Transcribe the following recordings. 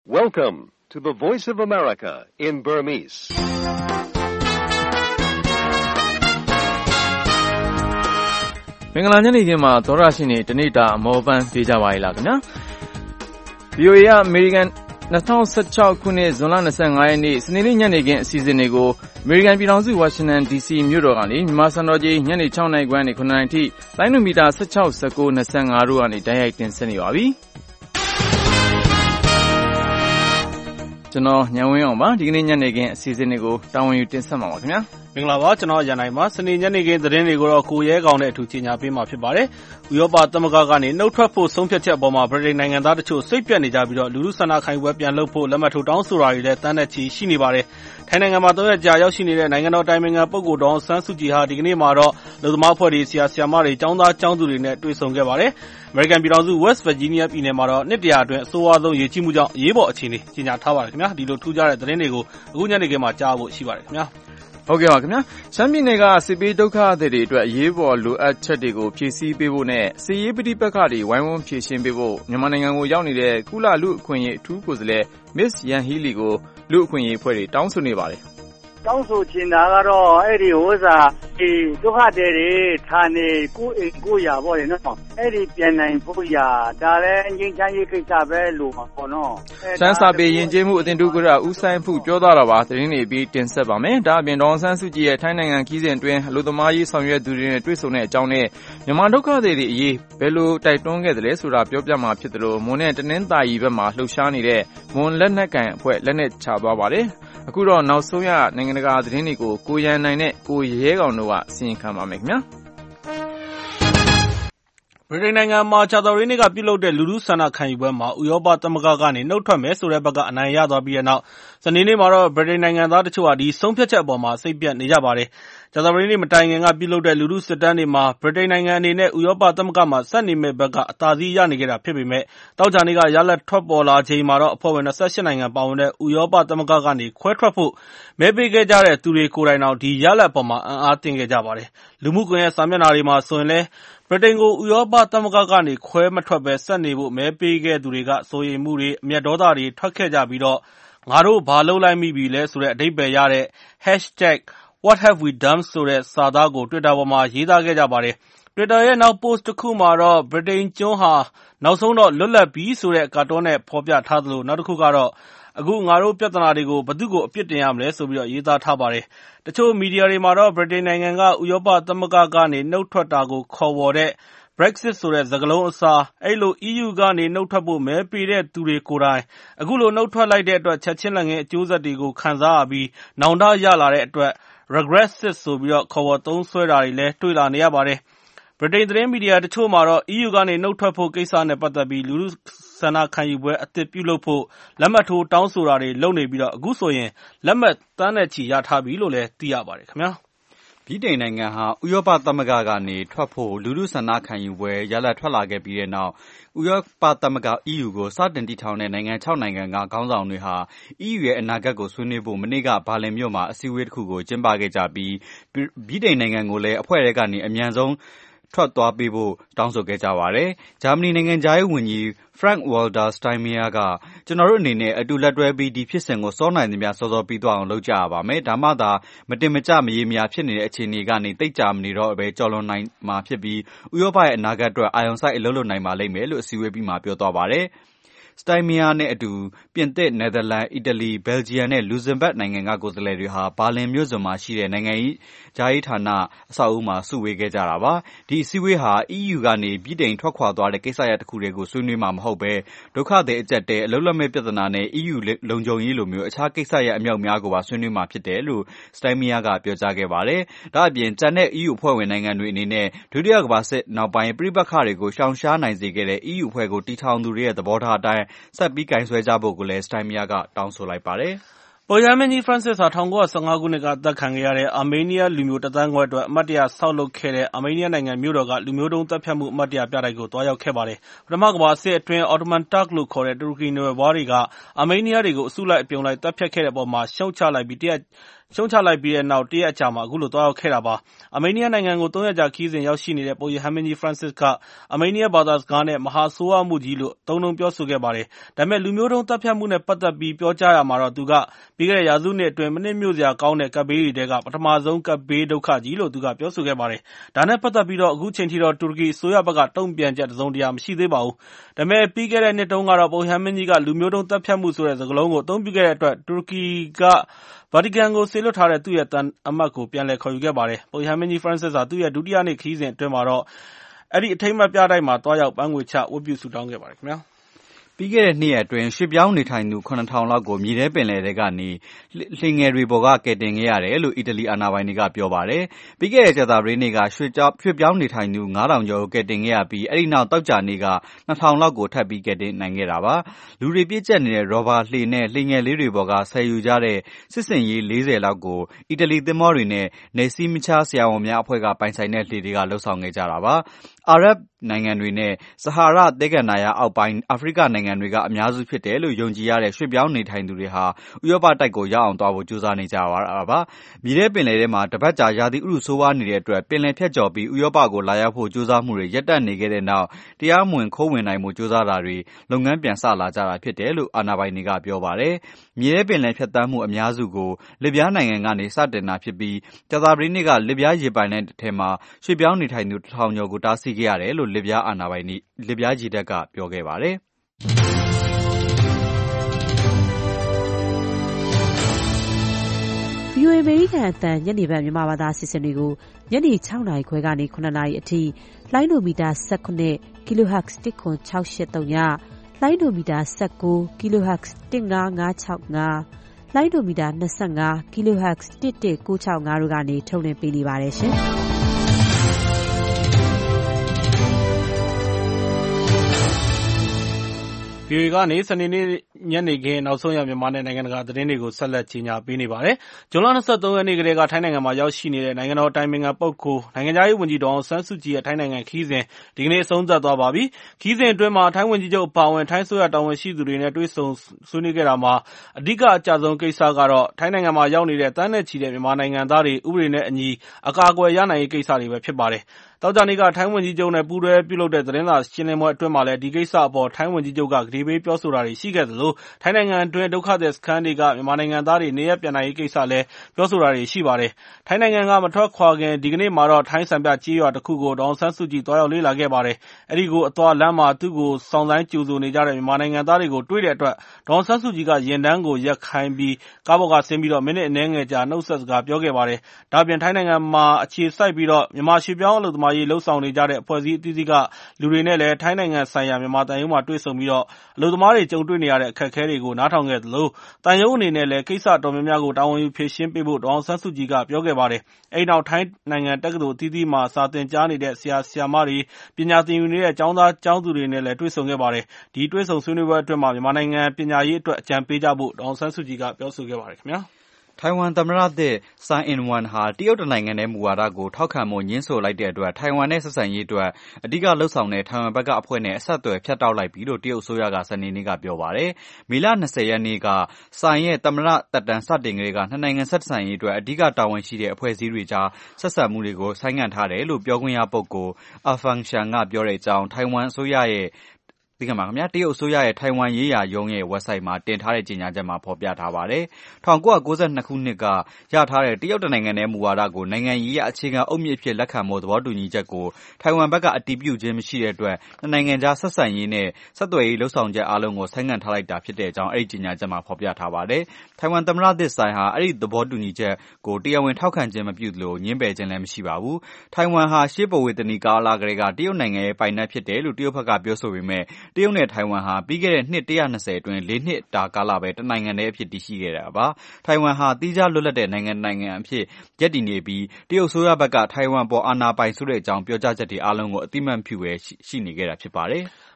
Welcome to the Voice of America in Burmese. ။မင်္ဂလာညနေခင်းမှာသောရရှိနေတနေ့တာအမောပန်းပေးကြပါရလားခင်ဗျာ။ VOA အမေရိကန်2016ခုနှစ်ဇွန်လ25ရက်နေ့စနေနေ့ညနေခင်းအစီအစဉ်တွေကိုအမေရိကန်ပြည်ထောင်စုဝါရှင်တန် DC မြို့တော်ကနေမြန်မာစံတော်ချိန်ညနေ6နာရီခွဲနဲ့9နာရီထိလိုင်းနိုမီတာ16 19 25တို့ကနေတိုက်ရိုက်တင်ဆက်နေပါပြီ။ကျွန်တော်ညံဝင်းအောင်ပါဒီကနေ့ညနေခင်းအစီအစဉ်တွေကိုတာဝန်ယူတင်ဆက်မှာပါခင်ဗျာမင်္ဂလာပါကျွန်တော်ရန်နိုင်ပါစနေညနေခင်းသတင်းတွေကိုတော့ကိုရဲကောင်းတဲ့အထူးကြီးညာပေးမှာဖြစ်ပါတယ်ဥရောပသမဂ္ဂကနေနှုတ်ထွက်ဖို့ဆုံးဖြတ်ချက်အပေါ်မှာဗြိတိန်နိုင်ငံသားတချို့စိတ်ပြတ်နေကြပြီးတော့လူလူဆန္ဒခိုင်ပွဲပြန်လုပ်ဖို့လက်မှတ်ထိုးတောင်းဆိုတာတွေလည်းတန်းတဲ့ချီရှိနေပါတယ်ထိုင်းနိုင်ငံမှာ3ရက်ကြာရောက်ရှိနေတဲ့နိုင်ငံတော်တိုင်ပင်ခံပုဂ္ဂိုလ်ဒေါအောင်ဆန်းစုကြည်ဟာဒီကနေ့မှာတော့လူသမားအဖွဲ့တွေဆရာဆရာမတွေကျောင်းသားကျောင်းသူတွေနဲ့တွေ့ဆုံခဲ့ပါတယ်အမေရိကန်ပြည်ထောင်စု West Virginia ပြည်နယ်မှာတော့နှစ်တရာအတွင်းအဆိုးအဝါဆုံးရေကြီးမှုကြောင့်အရေးပေါ်အခြေအနေကြေညာထားပါတယ်ခင်ဗျာဒီလိုထူးခြားတဲ့သတင်းတွေကိုအခုညနေခင်းမှာကြားဖို့ရှိပါတယ်ခင်ဗျာဟုတ်ကဲ့ပါခင်ဗျာရှမ်းပြည်နယ်ကစစ်ပေးဒုက္ခသည်တွေအတွက်အရေးပေါ်လိုအပ်ချက်တွေကိုဖြည့်ဆည်းပေးဖို့နဲ့စစ်ရေးပဋိပက္ခတွေဝိုင်းဝန်းဖြေရှင်းပေးဖို့မြန်မာနိုင်ငံကိုရောက်နေတဲ့ကုလလူ့အခွင့်အရေးအထူးကိုယ်စားလှယ် Miss Yan Hee Lee ကိုလူ့အခွင့်အရေးအဖွဲ့တွေတောင်းဆိုနေပါတယ်တောင်းဆိုချင်တာကတော့အဲ့ဒီဒီဒုက္ခသည်တွေဌာနေကိုအိမ်ကိုရပေါ့လေနော်အဲ့ဒီပြန်နိုင်ဖို့ရဒါလည်းငြိမ်းချမ်းရေးကိစ္စပဲလို့ပေါ့နော်စန်းစာပေယဉ်ကျေးမှုအသင်တူကရဦးဆိုင်ဖူပြောသွားတာပါသတင်းတွေပြီးတင်ဆက်ပါမယ်ဒါအပြင်ဒေါအောင်ဆန်းစုကြည်ရဲ့ထိုင်းနိုင်ငံခီးစဉ်အတွင်းအလို့သမားရေးဆောင်ရွက်သူတွေနဲ့တွေ့ဆုံတဲ့အကြောင်းနဲ့မြန်မာဒုက္ခသည်တွေအရေးဘယ်လိုတိုက်တွန်းခဲ့သလဲဆိုတာပြောပြမှာဖြစ်တယ်လို့မွန်နဲ့တနင်္သာရီဘက်မှာလှုပ်ရှားနေတဲ့မွန်လက်နက်ကန်အဖွဲ့လက်နက်ချသွားပါတယ်အခုတော့နောက်ဆုံးရနိုင်ငံတကာသတင်းတွေကိုကိုရန်နိုင်နဲ့ကိုရဲကောင်တို့ကအစီရင်ခံပါမယ်ခင်ဗျာဗြိတိန်နိုင်ငံမှာကြာသပတေးနေ့ကပြုလုပ်တဲ့လူထုဆန္ဒခံယူပွဲမှာဥရောပသမဂ္ဂကနေနှုတ်ထွက်မယ်ဆိုတဲ့ဘက်ကအနိုင်ရသွားပြီးတဲ့နောက်စနေနေ့မှာတော့ဗြိတိန်နိုင်ငံသားတချို့ဟာဒီဆုံးဖြတ်ချက်အပေါ်မှာစိတ်ပြတ်နေကြပါတယ်ကြာသပတေးနေ့မတိုင်ခင်ကပြုလုပ်တဲ့လူထုစစ်တမ်းတွေမှာဗြိတိန်နိုင်ငံအနေနဲ့ဥရောပသမဂ္ဂမှာဆက်နေမဲ့ဘက်ကအသာစီးရနေခဲ့တာဖြစ်ပေမဲ့တောက်ကြနေကရလဒ်ထွက်ပေါ်လာချိန်မှာတော့အဖွဲ့ဝင်28နိုင်ငံပါဝင်တဲ့ဥရောပသမဂ္ဂကနေခွဲထွက်ဖို့မဲပေးခဲ့ကြတဲ့သူတွေကိုယ်တိုင်တော့ဒီရလဒ်ပေါ်မှာအံ့အားသင့်ခဲ့ကြပါတယ်လူမှုကွန်ရက်စာမျက်နှာတွေမှာဆိုရင်လည်းဗြိတိန်ကိုဥရောပသမဂ္ဂကနေခွဲမထွက်ပဲဆက်နေဖို့မဲပေးခဲ့သူတွေကစိုးရိမ်မှုတွေအမျက်ဒေါသတွေထွက်ခဲ့ကြပြီးတော့ငါတို့ဘာလုပ်လိုက်မိပြီလဲဆိုတဲ့အဓိပ္ပာယ်ရတဲ့ #WhatHaveWeDone ဆိုတဲ့စာသားကို Twitter ပေါ်မှာရေးသားခဲ့ကြပါတယ်။ Twitter ရဲ့နောက် post တစ်ခုမှာတော့ဗြိတိန်ကျွန်းဟာနောက်ဆုံးတော့လွတ်လပ်ပြီဆိုတဲ့ကာတွန်းနဲ့ဖော်ပြထားသလိုနောက်တစ်ခုကတော့အခုငါတို့ပြဿနာတွေကိုဘယ်သူ့ကိုအပြစ်တင်ရမလဲဆိုပြီးရေးသားထားပါတယ်။တချို့မီဒီယာတွေမှာတော့ဗြိတိန်နိုင်ငံကဥရောပသမဂ္ဂကနေနှုတ်ထွက်တာကိုခေါ်ဝေါ်တဲ့ Brexit ဆိုတဲ့စကားလုံးအစားအဲ့လို EU ကနေနှုတ်ထွက်ဖို့မဲပေးတဲ့သူတွေကိုယ်တိုင်အခုလိုနှုတ်ထွက်လိုက်တဲ့အတွက်ချက်ချင်းလက်ငင်းအကျိုးဆက်တွေကိုခံစားရပြီးနောင်တရလာတဲ့အတွက် Regrexit ဆိုပြီးခေါ်ဝေါ်သုံးစွဲတာတွေလည်းတွေ့လာနေရပါတယ်။ဗြိတိန်သတင်းမီဒီယာတချို့မှာတော့ EU ကနေနှုတ်ထွက်ဖို့ကိစ္စနဲ့ပတ်သက်ပြီးလူထုဆန္ဒခံယူပွဲအသစ်ပြုလုပ်ဖို့လက်မှတ်ထိုးတောင်းဆိုတာတွေလုပ်နေပြီးတော့အခုဆိုရင်လက်မှတ်သန်းနဲ့ချီရထားပြီလို့လည်းသိရပါတယ်ခင်ဗျာဗြိတိန်နိုင်ငံဟာဥရောပသမဂ္ဂကနေထွက်ဖို့လူထုဆန္ဒခံယူပွဲရလဒ်ထွက်လာခဲ့ပြီးတဲ့နောက်ဥရောပသမဂ္ဂ EU ကိုစတင်တည်ထောင်တဲ့နိုင်ငံ6နိုင်ငံကခေါင်းဆောင်တွေဟာ EU ရဲ့အနာဂတ်ကိုဆွေးနွေးဖို့မနေ့ကဘာလင်မြို့မှာအစည်းအဝေးတစ်ခုကိုကျင်းပခဲ့ကြပြီးဗြိတိန်နိုင်ငံကိုလည်းအဖွဲ့ထဲကနေအမြန်ဆုံးထွက်သွားပေးဖို့တောင်းဆိုခဲ့ကြပါတယ်။ဂျာမနီနိုင်ငံသားရေးဝန်ကြီး Frank-Walter Steinmeier ကကျွန်တော်တို့အနေနဲ့အတူလက်တွဲပြီးဒီဖြစ်စဉ်ကိုစောနိုင်သမျှစောစောပြီးသွားအောင်လုပ်ကြရပါမယ်။ဒါမှသာမတင်မကျမရေမရာဖြစ်နေတဲ့အခြေအနေကနေတိတ်ကြမနေတော့ပဲကြော်လွန်နိုင်မှာဖြစ်ပြီးဥရောပရဲ့အနာဂတ်အတွက်အာရုံစိုက်အလုပ်လုပ်နိုင်ပါလိမ့်မယ်လို့အစည်းအဝေးပြီးမှပြောသွားပါတယ်။စတိုင်မီယာနဲ့အတူပြင်သစ်နယ်သာလန်အီတလီဘယ်လ်ဂျီယံနဲ့လူဇင်ဘတ်နိုင်ငံကကိုယ်စားလှယ်တွေဟာဘာလင်မြို့စွန်မှာရှိတဲ့နိုင်ငံရေးဌာနအဆောက်အဦမှာစုဝေးခဲ့ကြတာပါဒီအစည်းအဝေးဟာ EU ကနေပြည်တိုင်ထွက်ခွာသွားတဲ့ကိစ္စရပ်တစ်ခုတွေကိုဆွေးနွေးမှာမဟုတ်ပဲဒုက္ခသည်အကျပ်တဲအလုပ်လက်မဲ့ပြဿနာနဲ့ EU လုံခြုံရေးလိုမျိုးအခြားကိစ္စရပ်အမြောက်များကိုပါဆွေးနွေးမှာဖြစ်တယ်လို့စတိုင်မီယာကပြောကြားခဲ့ပါတယ်ဒါအပြင်ကျန်တဲ့ EU အဖွဲ့ဝင်နိုင်ငံတွေအနေနဲ့ဒုတိယကမ္ဘာစစ်နောက်ပိုင်းပြိပက္ခတွေကိုရှောင်ရှားနိုင်စေခဲ့တဲ့ EU အဖွဲ့ကိုတည်ထောင်သူတွေရဲ့သဘောထားအတိုင်းဆက်ပြီးကင်ဆွဲကြဖို့ကိုလည်းစတိုင်မီယာကတောင်းဆိုလိုက်ပါတယ်ပုပ်ရဟန်းမင်းကြီး Francis ဟာ 1915 ခုနှစ်က အသတ်ခံခဲ့ရတဲ့ အာမေးနီးယားလူမျိုး 1 သန်းခွဲအတွက် အမှတ်တရဆောက်လုပ်ခဲ့တဲ့ အာမေးနီးယားနိုင်ငံမြို့တော်က လူမျိုးတုန်းသတ်ဖြတ်မှု အမှတ်တရပြတိုက်ကို သွားရောက်ခဲ့ပါတယ်။ ပထမကမ္ဘာစစ်အတွင်း Ottoman Turk လို့ခေါ်တဲ့ တူရကီနွယ်ဖွားတွေက အာမေးနီးယားတွေကို အစုလိုက်အပြုံလိုက် သတ်ဖြတ်ခဲ့တဲ့အပေါ် ရှုတ်ချလိုက်ပြီးတဲ့နောက် 1 ရက်အကြာမှာ အခုလို သွားရောက်ခဲ့တာပါ။ အာမေးနီးယားနိုင်ငံကို 3 ရက်ကြာခရီးစဉ်ရောက်ရှိနေတဲ့ ပုပ်ရဟန်းမင်းကြီး Francis က အာမေးနီးယားဘာသာစကားနဲ့ မဟာဆိုးဝါးမှုကြီးလို့ သုံးနှုန်းပြောဆိုခဲ့ပါတယ်။ ဒါပေမဲ့ လူမျိုးတုန်းသတ်ဖြတ်မှုနဲ့ ပတ်သက်ပြီး ပြောကြားရာမှာတော့ သူက ပြီးခဲ့တဲ့ ရာစုနှစ်အတွင်း မနှစ်မြို့စရာကောင်းတဲ့ ကပ်ဘေးတွေထဲက ပထမဆုံး ကပ်ဘေးဒုက္ခကြီးလို့ သူက ပြောဆိုခဲ့ပါတယ်။ ဒါနဲ့ပတ်သက်ပြီး အခုချိန်ထိတော့ တူရကီအစိုးရဘက်က တုံ့ပြန်ချက် တစုံတရာမရှိသေးပါဘူး။ ဒါပေမဲ့ ပြီးခဲ့တဲ့နှစ်တုန်းကတော့ ပုပ်ရဟန်းမင်းကြီးက လူမျိုးတုန်းသတ်ဖြတ်မှုဆိုတဲ့ စကားလုံးကို အသုံးပြုခဲ့တဲ့အတွက် တူရကီက ဗာတီကန်ကိုစေလွှတ်ထားတဲ့ သူ့ရဲ့သံအမတ်ကို ပြန်လည်ခေါ်ယူခဲ့ပါတယ်။ ပုပ်ရဟန်းမင်းကြီး Francis ဟာ သူ့ရဲ့ ဒုတိယနေ့ခရီးစဉ်အတွင်း အဲဒီအထိမ်းအမှတ်ပြတိုက်မှာ သွားရောက် ပန်းခွေချ ဝတ်ပြုဆုတောင်းခဲ့ပါတယ်။ပြီးခဲ့တဲ့ 2 ရက်အတွင်း ရွှေ့ပြောင်းနေထိုင်သူ 7,000 လောက်ကို မြေထဲပင်လယ်ထဲကနေ လှေငယ်တွေပေါ်က ကယ်တင်ခဲ့ရတယ်လို့ အီတလီအာဏာပိုင်တွေက ပြောပါတယ်။ ပြီးခဲ့တဲ့ ကြာသပတေးနေ့က ရွှေ့ပြောင်းနေထိုင်သူ 5,000 ကျော်ကို ကယ်တင်ခဲ့ရပြီး အဲဒီနောက် သောကြာနေ့က 2,000 လောက်ကို ထပ်ပြီး ကယ်တင်နိုင်ခဲ့တာပါ။ လူတွေပြည့်ကျပ်နေတဲ့ ရော်ဘာလှေနဲ့ လှေငယ်လေးတွေပေါ်က ဆယ်ယူကြတဲ့ စစ်ဆင်ရေး 40 လောက်ကို အီတလီသင်္ဘောတွေနဲ့ နယ်စည်းမခြားဆရာဝန်များအဖွဲ့က ပိုင်ဆိုင်တဲ့လှေတွေက လုပ်ဆောင်ခဲ့ကြတာပါ။ အာရပ်နိုင်ငံတွေနဲ့ ဆဟာရသဲကန္တာရအောက်ပိုင်း အာဖရိကနိုင်ငံတွေက အများစုဖြစ်တယ်လို့ ယုံကြည်ရတဲ့ ရွှေ့ပြောင်းနေထိုင်သူတွေဟာ ဥရောပတိုက်ကို ရောက်အောင်သွားဖို့ ကြိုးစားနေကြတာပါ။ မြေထဲပင်လယ်ထဲမှာ တပတ်ကြာ ရာသီဥတုဆိုးဝါးနေတဲ့အတွက် ပင်လယ်ဖြတ်ကျော်ပြီး ဥရောပကို လာရောက်ဖို့ ကြိုးစားမှုတွေ ရပ်တန့်နေခဲ့တဲ့နောက် တရားမဝင် ခိုးဝင်နိုင်ဖို့ ကြိုးစားတာတွေ လုပ်ငန်းပြန်စလာကြတာဖြစ်တယ်လို့ အာဏာပိုင်တွေက ပြောပါတယ်။ မြေထဲပင်လယ်ဖြတ်သန်းမှုအများစုကို လစ်ဗျားနိုင်ငံကနေ စတင်တာဖြစ်ပြီး ကြာသပတေးနေ့က လစ်ဗျားရေပိုင်နက်ထဲမှာ ရွှေ့ပြောင်းနေထိုင်သူ 1,000 ကျော်ကို တားဆီးခဲ့ရတယ်လို့ လစ်ဗျားရေတပ်က ပြောခဲ့ပါတယ်။ VOA အမေရိကန်အသံ ညနေဘက် မြန်မာဘာသာအစီအစဉ်တွေကို ညနေ 6 နာရီခွဲကနေ 7 နာရီအထိ လိုင်းဒိုမီတာ 19 kHz 10683 ည၊ လိုင်းဒိုမီတာ 19 kHz 15565 လိုင်းဒိုမီတာ 25 kHz 11965 တို့ကနေ ထုတ်လွှင့်ပေးနေပါတယ်ရှင်။ VOA ကနေ စနေနေ့ညနေခင်း နောက်ဆုံးရ မြန်မာနဲ့နိုင်ငံတကာသတင်းတွေကို ဆက်လက်ကြေညာပေးနေပါတယ်။ ဇွန်လ 23 ရက်နေ့ကတည်းက ထိုင်းနိုင်ငံမှာရောက်ရှိနေတဲ့ နိုင်ငံတော်အတိုင်ပင်ခံပုဂ္ဂိုလ် နိုင်ငံခြားရေးဝန်ကြီး ဒေါ်အောင်ဆန်းစုကြည်ရဲ့ ထိုင်းနိုင်ငံခရီးစဉ် ဒီကနေ့ အဆုံးသတ်သွားပါပြီ။ ခရီးစဉ်အတွင်း ထိုင်းဝန်ကြီးချုပ်အပါအဝင် ထိုင်းအစိုးရတာဝန်ရှိသူတွေနဲ့ တွေ့ဆုံဆွေးနွေးခဲ့တာမှာ အဓိကအကျဆုံးကိစ္စကတော့ ထိုင်းနိုင်ငံမှာရောက်နေတဲ့ သန်းနဲ့ချီတဲ့ မြန်မာနိုင်ငံသားတွေ ဥပဒေနဲ့အညီ အကာအကွယ်ရနိုင်ရေးကိစ္စတွေပဲဖြစ်ပါတယ်။ သောကြာနေ့က ထိုင်းဝန်ကြီးချုပ်နဲ့ ပူးတွဲပြုလုပ်တဲ့ သတင်းစာရှင်းလင်းပွဲအတွင်းမှာလည်း ဒီကိစ္စအပေါ် ထိုင်းဝန်ကြီးချုပ်က ကတိပေးပြောဆိုတာတွေရှိခဲ့သလို ထိုင်းနိုင်ငံအတွင်း ဒုက္ခသည်စခန်းတွေက မြန်မာနိုင်ငံသားတွေ နေရပ်ပြန်နိုင်ရေးကိစ္စလည်း ပြောဆိုတာတွေရှိပါတယ်။ ထိုင်းနိုင်ငံက မထွက်ခွာခင် ဒီကနေ့မှာတော့ ထိုင်းစံပြကျေးရွာတခုကို ဒေါ်အောင်ဆန်းစုကြည် သွားရောက်လေ့လာခဲ့ပါတယ်။ အဲဒီကိုအသွား လမ်းမှာ သူ့ကို စောင့်ဆိုင်းကြိုဆိုနေကြတဲ့ မြန်မာနိုင်ငံသားတွေကို တွေ့တဲ့အတွက် ဒေါ်အောင်ဆန်းစုကြည်က ယာဉ်တန်းကို ရပ်ခိုင်းပြီး ကားပေါ်ကဆင်းပြီး မိနစ်အနည်းငယ်ကြာ နှုတ်ဆက်စကားပြောခဲ့ပါတယ်။ ဒါ့အပြင် ထိုင်းနိုင်ငံမှာအခြေစိုက်ပြီး မြန်မာရွှေ့ပြောင်းအလုပ်သမားအရေး လုပ်ဆောင်နေကြတဲ့ အဖွဲ့အစည်းအသီးသီးက လူတွေနဲ့လည်း ထိုင်းနိုင်ငံဆိုင်ရာ မြန်မာသံရုံးမှာ တွေ့ဆုံပြီး အလုပ်သမားတွေ ကြုံတွေ့နေရတဲ့ အခက်အခဲတွေကို နားထောင်ခဲ့သလို သံရုံးအနေနဲ့လည်း ကိစ္စအတော်များများကို တာဝန်ယူဖြေရှင်းပေးဖို့ ဒေါ်အောင်ဆန်းစုကြည်က ပြောခဲ့ပါတယ်။ အဲဒီနောက် ထိုင်းနိုင်ငံတက္ကသိုလ်အသီးသီးမှာ စာသင်ကြားနေတဲ့ ဆရာ၊ ဆရာမတွေ၊ ပညာသင်ယူနေတဲ့ ကျောင်းသားကျောင်းသူတွေနဲ့လည်း တွေ့ဆုံခဲ့ပါတယ်။ ဒီတွေ့ဆုံဆွေးနွေးပွဲအတွင်း မြန်မာနိုင်ငံပညာရေးအတွက် အကြံပေးကြဖို့ ဒေါ်အောင်ဆန်းစုကြည်က ပြောဆိုခဲ့ပါတယ်။ထိုင်ဝမ်သမ္မတသစ် Tsai Ing-wen ဟာ တရုတ်တနိုင်ငံတည်းမူဝါဒကို ထောက်ခံဖို့ ငြင်းဆိုလိုက်တဲ့အတွက် ထိုင်ဝမ်နဲ့ဆက်ဆံရေးအတွက် အဓိကလုပ်ဆောင်တဲ့ ထိုင်ဝမ်ဘက်ကအဖွဲ့နဲ့ အဆက်အသွယ်ဖြတ်တောက်လိုက်ပြီလို့ တရုတ်အစိုးရက စနေနေ့က ပြောပါတယ်။ မေလ 20 ရက်နေ့က Tsai ရဲ့ သမ္မတသက်တမ်းစတင်ကတည်းက နှစ်နိုင်ငံဆက်ဆံရေးအတွက် အဓိကတာဝန်ရှိတဲ့ အဖွဲ့အစည်းတွေကြား ဆက်ဆံမှုတွေကို ဆိုင်းငံ့ထားတယ်လို့ ပြောခွင့်ရပုဂ္ဂိုလ် Fang-Xiang က ပြောတဲ့အကြောင်း တရုတ်အစိုးရရဲ့ ထိုင်ဝမ်ရေးရာရုံးရဲ့ ဝက်ဘ်ဆိုက်မှာ တင်ထားတဲ့ ကြေညာချက်မှာ ဖော်ပြထားပါတယ်။ ၁၉၉၂ ခုနှစ်က ရထားတဲ့ တရုတ်တနိုင်ငံတည်းမူဝါဒကို နိုင်ငံရေးအရ အခြေခံအုတ်မြစ်အဖြစ်လက်ခံဖို့ သဘောတူညီချက်ကို ထိုင်ဝမ်ဘက်က အတည်ပြုခြင်းမရှိတဲ့အတွက် နှစ်နိုင်ငံကြား ဆက်ဆံရေးနဲ့ ဆက်သွယ်ရေးလုပ်ဆောင်ချက်အားလုံးကို ဆိုင်းငံ့ထားလိုက်တာဖြစ်တဲ့အကြောင်း အဲဒီကြေညာချက်မှာ ဖော်ပြထားပါတယ်။ ထိုင်ဝမ်သမ္မတသစ် Tsai ဟာ အဲဒီသဘောတူညီချက်ကို တရားဝင်ထောက်ခံခြင်းမပြုသလို ငြင်းပယ်ခြင်းလည်းမရှိပါဘူး။ ထိုင်ဝမ်ဟာ ရှေးဘဝေသနီကာလကတည်းက တရုတ်နိုင်ငံရဲ့ပိုင်နက်ဖြစ်တယ်လို့ တရုတ်ဘက်ကပြောဆိုပေမဲ့ တရုတ်နဲ့ထိုင်ဝမ်ဟာ ပြီးခဲ့တဲ့နှစ် 120 အတွင်း 4 နှစ်တာကာလပဲ တနိုင်ငံတည်းအဖြစ်တည်ရှိခဲ့တာပါ။ ထိုင်ဝမ်ဟာ သီးခြားလွတ်လပ်တဲ့နိုင်ငံတနိုင်ငံအဖြစ်ရပ်တည်နေပြီး တရုတ်အစိုးရဘက်က ထိုင်ဝမ်အပေါ် အာဏာပိုင်ဆိုတဲ့အကြောင်း ပြောကြားချက်တွေအားလုံးကို အသိအမှတ်မပြုဘဲရှိနေခဲ့တာဖြစ်ပါတယ်။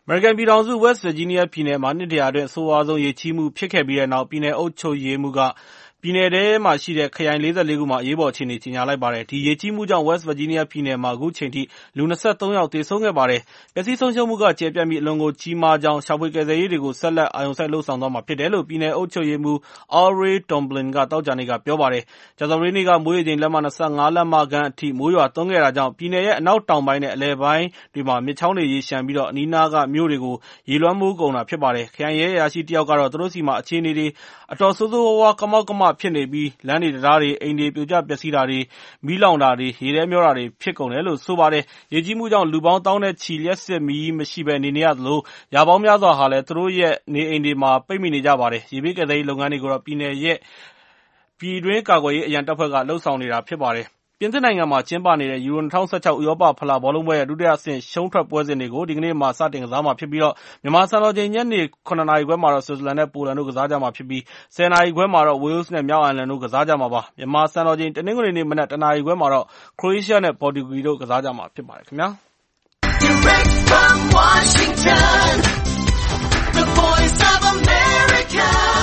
မေရိကန်ပြည်ထောင်စု West Virginia ပြည်နယ်မှာနှစ်တရာအတွင်းအဆိုးဝါးဆုံးရေကြီးမှုဖြစ်ခဲ့ပြီးတဲ့နောက်ပြည်နယ်အုပ်ချုပ်ရေးမှူးကပြည်နယ်ထဲမှာရှိတဲ့ခရိုင်44ခုမှာအရေးပေါ်အခြေအနေကြေညာလိုက်ပါတယ်။ဒီရေကြီးမှုကြောင့် West Virginia ပြည်နယ်မှာအခုချိန်ထိလူ23ယောက်သေဆုံးခဲ့ပါတယ်။ပျက်စီးဆုံးရှုံးမှုကကျယ်ပြန့်ပြီးအလွန်ကိုကြီးမားကြောင်းရှာဖွေကယ်ဆယ်ရေးတွေကိုဆက်လက်အာရုံစိုက်လှုပ်ဆောင်သွားမှာဖြစ်တယ်လို့ပြည်နယ်အုပ်ချုပ်ရေးမှူး Al Ray Tomblin ကသောကြာနေ့ကပြောပါတယ်။ကြာသပတေးနေ့ကမိုးရေချိန်လက်မ25လက်မခန့်အထိမိုးရွာသွန်းခဲ့တာကြောင့်ပြည်နယ်ရဲ့အနောက်တောင်ပိုင်းနဲ့အလယ်ပိုင်းတွေမှာမြစ်ချောင်းတွေရေလျှံပြီးအနီးနားကမြို့တွေကိုရေလွှမ်းမိုးကုန်တာဖြစ်ပါတယ်။ခရိုင်ရဲအရာရှိတယောက်ကတော့သူတို့စီမှာအခြေအနေတွေအတော်ဆိုးဆိုးဝါးဝါးကမောက်ကမဖြစ်နေပြီးလမ်းတွေတရားတွေအိမ်တွေပြိုကျပျက်စီးတာတွေမီးလောင်တာတွေရေထဲမျောတာတွေဖြစ်ကုန်တယ်လို့ဆိုပါတယ်။ရေကြီးမှုကြောင့်လူပေါင်းတောင်းနဲ့ချီလျှက်စစ်မီးမရှိဘဲနေနေရသလိုရာပေါင်းများစွာဟာလည်းသူတို့ရဲ့နေအိမ်တွေမှာပိတ်မိနေကြပါတယ်။ရေဘေးကယ်ဆယ်ရေးလုပ်ငန်းတွေကိုတော့ပြည်နယ်ရဲ့ပြည်တွင်းကာကွယ်ရေးအရန်တပ်ဖွဲ့ကလှုပ်ဆောင်နေတာဖြစ်ပါတယ်။ပြင်သစ်နိုင်ငံမှာကျင်းပနေတဲ့ယူရို2016ဥရောပဖလားဘောလုံးပွဲရဲ့ဒုတိယအဆင့်ရှုံးထွက်ပွဲစဉ်တွေကိုဒီကနေ့မှစတင်ကစားမှာဖြစ်ပြီးမြန်မာစံတော်ချိန်ညနေ9နာရီခွဲမှာဆွစ်ဇာလန်နဲ့ပိုလန်တို့ကစားကြမှာဖြစ်ပြီး10နာရီခွဲမှာဝေးလ်စ်နဲ့မြောက်အိုင်ယာလန်တို့ကစားကြမှာပါ။မြန်မာစံတော်ချိန်တနင်္ဂနွေနေ့မနက်1နာရီခွဲမှာခရိုအေးရှားနဲ့ပေါ်တူဂီတို့ကစားကြမှာဖြစ်ပါတယ်ခင်ဗျာ။ Direct from Washington, the voice of America,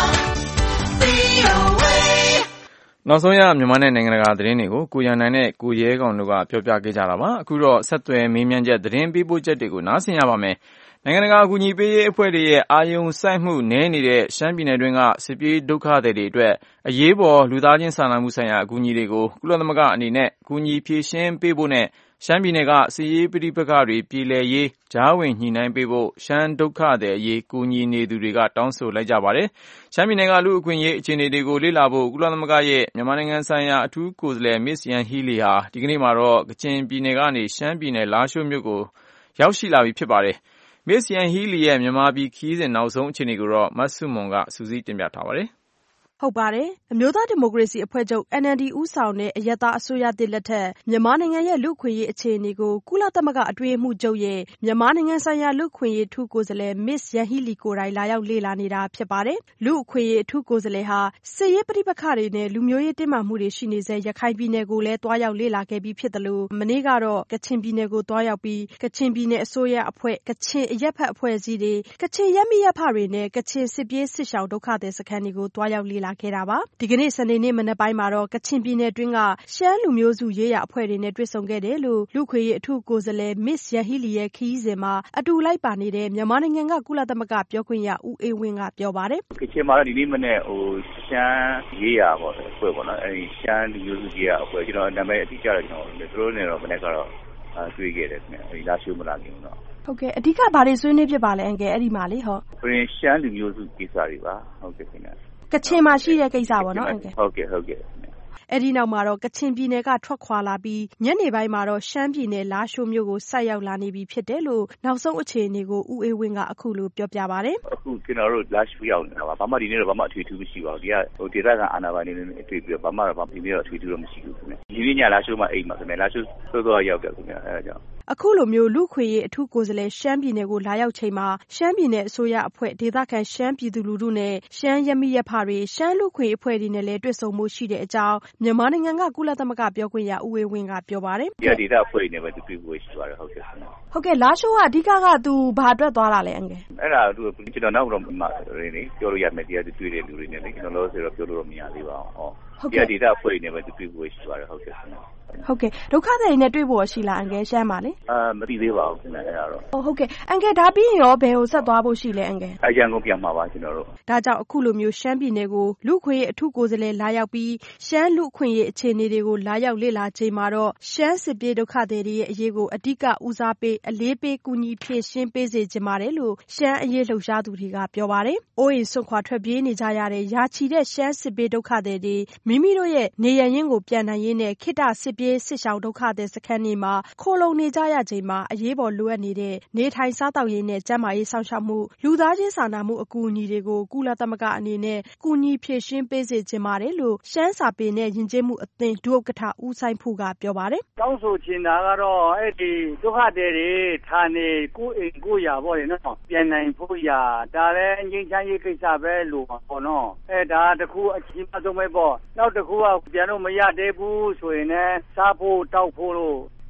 VOA နောက်ဆုံးရမြန်မာနဲ့နိုင်ငံတကာသတင်းတွေကိုကိုရန်နိုင်နဲ့ကိုရဲကောင်တို့ကပြောပြခဲ့ကြတာပါအခုတော့ဆက်သွယ်မေးမြန်းချက်သတင်းပေးပို့ချက်တွေကိုနားဆင်ရပါမယ်နိုင်ငံတကာအကူအညီပေးရေးအဖွဲ့တွေရဲ့အာရုံစိုက်မှုနည်းနေတဲ့ရှမ်းပြည်နယ်တွင်းကစစ်ပြေးဒုက္ခသည်တွေအတွက်အရေးပေါ်လူသားချင်းစာနာမှုဆိုင်ရာအကူအညီတွေကိုကုလသမဂ္ဂအနေနဲ့အကူအညီဖြည့်ရှင်းပေးဖို့နဲ့ရှမ်းပြည်နယ်ကစစ်ရေးပဋိပက္ခတွေပြည်လည်ရေးကြားဝင်ညှိနှိုင်းပေးဖို့ရှမ်းဒုက္ခသည်အရေးကူညီနေသူတွေကတောင်းဆိုလိုက်ကြပါတယ်။ရှမ်းပြည်နယ်ကလူ့အခွင့်အရေးအခြေအနေတွေကိုလေ့လာဖို့ကုလသမဂ္ဂရဲ့မြန်မာနိုင်ငံဆိုင်ရာအထူးကိုယ်စားလှယ် Ms. Yanghee Lee ဟာဒီကနေ့မှာတော့ကချင်ပြည်နယ်ကနေရှမ်းပြည်နယ်လားရှိုးမြို့ကိုရောက်ရှိလာပြီဖြစ်ပါတယ်။ Ms. Yanghee Lee ရဲ့မြန်မာပြည်ခရီးစဉ်နောက်ဆုံးအခြေအနေကိုတော့မဆုမွန်ကစူးစီးတင်ပြထားပါတယ်။ဟုတ်ပါတယ်။အမျိုးသားဒီမိုကရေစီအဖွဲ့ချုပ် NLD ဦးဆောင်တဲ့အရပ်သားအစိုးရသစ်လက်ထက်မြန်မာနိုင်ငံရဲ့လူ့အခွင့်အရေးအခြေအနေကိုကုလသမဂ္ဂအတွင်းရေးမှူးချုပ်ရဲ့မြန်မာနိုင်ငံဆိုင်ရာလူ့အခွင့်အရေးအထူးကိုယ်စားလှယ် Ms. Yanghee Lee ကိုယ်တိုင်လာရောက်လေ့လာနေတာဖြစ်ပါတယ်။လူ့အခွင့်အရေးအထူးကိုယ်စားလှယ်ဟာစစ်ရေးပဋိပက္ခတွေနဲ့လူမျိုးရေးတင်းမာမှုတွေရှိနေဆဲရခိုင်ပြည်နယ်ကိုလည်းသွားရောက်လေ့လာခဲ့ပြီးဖြစ်သလိုမနေ့ကတော့ကချင်ပြည်နယ်ကိုသွားရောက်ပြီးကချင်ပြည်နယ်အစိုးရအဖွဲ့ကချင်အရပ်ဖက်အဖွဲ့အစည်းတွေကချင်ရပ်မိရပ်ဖတွေနဲ့ကချင်စစ်ပြေးစစ်ရှောင်ဒုက္ခသည်စခန်းတွေကိုသွားရောက်လေ့လာခဲ့တာပါ။ဒီကနေ့စနေနေ့မနက်ပိုင်းမှာတော့ကချင်ပြည်နယ်တွင်းကရှမ်းလူမျိုးစုရေးရာအဖွဲ့တွေနဲ့တွေ့ဆုံခဲ့တယ်လို့လူ့အခွင့်အရေးအထူးကိုယ်စားလှယ် Ms. Yanghee Lee ရဲ့ခရီးစဉ်မှာအတူလိုက်ပါနေတဲ့မြန်မာနိုင်ငံကကုလသမဂ္ဂပြောခွင့်ရဦးအေးဝင်းကပြောပါတယ်။ကချင်မှာတော့ဒီနေ့မနေ့ရှမ်းရေးရာပေါ့အဖွဲ့ပေါ့နော်အဲဒီရှမ်းလူမျိုးစုရေးရာအဖွဲ့ကျွန်တော်နာမည်အတိအကျတော့ကျွန်တော်သူတို့နဲ့တော့မနေ့ကတော့တွေ့ခဲ့တယ်ခင်ဗျအဲဒီလာရှိုးမလာခင်တော့ဟုတ်ကဲ့အဓိကဘာတွေဆွေးနွေးဖြစ်ပါလဲအန်ကယ်အဲ့ဒီမှာလေဟုတ်ရှမ်းလူမျိုးစုကိစ္စတွေပါဟုတ်ကဲ့ခင်ဗျကချင်မှာရှိတဲ့ကိစ္စပေါ့နော်အန်ကယ်ဟုတ်ကဲ့အဲ့ဒီနောက်မှာတော့ကချင်ပြည်နယ်ကထွက်ခွာလာပြီးညနေပိုင်းမှာတော့ရှမ်းပြည်နယ်လားရှိုးမြို့ကိုဆိုက်ရောက်လာနေပြီဖြစ်တယ်လို့နောက်ဆုံးအခြေအနေကိုဦးအေးဝင်းကအခုလိုပြောပြပါတယ်အခုကျွန်တော်တို့လားရှိုးရောက်နေတာပါဘာမှဒီနေ့တော့ဘာမှအထွေထူးမရှိပါဘူးဒီကဒေသခံအာဏာပိုင်တွေနဲ့တွေ့ပြီးတော့ဘာမှဒီနေ့တော့အထွေထူးတော့မရှိဘူးခင်ဗျဒီနေ့ညလားရှိုးမှာအိမ်မှာခင်ဗျလားရှိုးစောရောက်တယ်ခင်ဗျအဲ့ဒါကြောင့်အခုလိုမျိုးလူ့ခွင့်ရေးအထူးကိုယ်စားလှယ်ရှမ်းပြည်နယ်ကိုလာရောက်ချိန်မှာရှမ်းပြည်နယ်အစိုးရအဖွဲ့ဒေသခံရှမ်းပြည်သူလူထုနဲ့ရှမ်းရပ်မိရပ်ဖတွေရှမ်းလူ့ခွင့်အဖွဲ့တွေနဲ့လည်းတွေ့ဆုံမှုရှိတဲ့အကြောင်းမြန်မာနိုင်ငံကကုလသမဂ္ဂပြောခွင့်ရဦးဝေဝင်းကပြောပါတယ်ဒီဒေသအဖွဲ့တွေနဲ့ပဲတွေ့ဖို့ရှိပါတယ်ဟုတ်ကဲ့လားရှိုးကအဓိကကသူဘာအတွက်သွားတာလဲအငယ်အဲ့ဒါသူကျွန်တော်နောက်တော့မှလေပြောလို့ရမယ်တရားတွေ့တဲ့လူတွေနဲ့လေကျွန်တော်လို့ဆိုတော့ပြောလို့တော့မရသေးပါဘူးဟုတ်ကဲ့ဒေသအဖွဲ့တွေနဲ့ပဲတွေ့ဖို့ရှိပါတယ်ဟုတ်ကဲ့ဒုက္ခသည်တွေနဲ့တွေ့ဖို့ရှိလားအန်ကယ်ရှမ်းပါလေမသိသေးပါဘူးခင်ဗျအဲ့ဒါတော့ဟုတ်ကဲ့အန်ကယ်ဒါပြီးရင်ရောဘယ်ကိုဆက်သွားဖို့ရှိလဲအန်ကယ်အရန်ကုန်ပြန်မှာပါကျွန်တော်တို့ဒါကြောင့်အခုလိုမျိုးရှမ်းပြည်နယ်ကိုလူ့ခွင့်ရေးအထူးကိုယ်စားလှယ်လာရောက်ပြီးရှမ်းလူ့ခွင့်ရေးအခြေအနေတွေကိုလာရောက်လေ့လာချိန်မှာတော့ရှမ်းစစ်ပြေးဒုက္ခသည်တွေရဲ့အရေးကိုအဓိကဦးစားပေးအလေးပေးကူညီဖြည့်ရှင်းပေးစေချင်ပါတယ်လို့ရှမ်းအရေးလှုပ်ရှားသူတွေကပြောပါတယ်။အိုးအိမ်စွန့်ခွာထွက်ပြေးနေကြရတဲ့ရာချီတဲ့ရှမ်းစစ်ပြေးဒုက္ခသည်တွေမိမိတို့ရဲ့နေရပ်ရင်းကိုပြန်နိုင်ရေးနဲ့ခေတ္တစစ်ပြေးစစ်ရှောင်ဒုက္ခသည်စခန်းတွေမှာခိုလုံနေကြရချိန်မှာအရေးပေါ်လိုအပ်နေတဲ့နေထိုင်စားသောက်ရေးနဲ့ကျန်းမာရေးစောင့်ရှောက်မှုလူသားချင်းစာနာမှုအကူအညီတွေကိုကုလသမဂ္ဂအနေနဲ့ကူညီဖြည့်ရှင်းပေးစေချင်ပါတယ်လို့ရှမ်းစာပေနဲ့ယဉ်ကျေးမှုအသင်းဒုဥက္ကဋ္ဌဦးဆိုင်ဖူးကပြောပါတယ်။တောင်းဆိုချင်တာကတော့အဲ့ဒီဒုက္ခသည်တွေဌာနေကိုအိမ်ကိုရာပေါ့လေနော်ပြန်နိုင်ဖို့ရာဒါလည်းငြိမ်းချမ်းရေးကိစ္စပဲလို့ပေါ့နော်ဒါတခုအချင်းအဆုံးပဲပေါ့နောက်တခုကပြန်လို့မရသေးဘူးဆိုရင်လည်းစားဖို့တောက်ဖို့လို့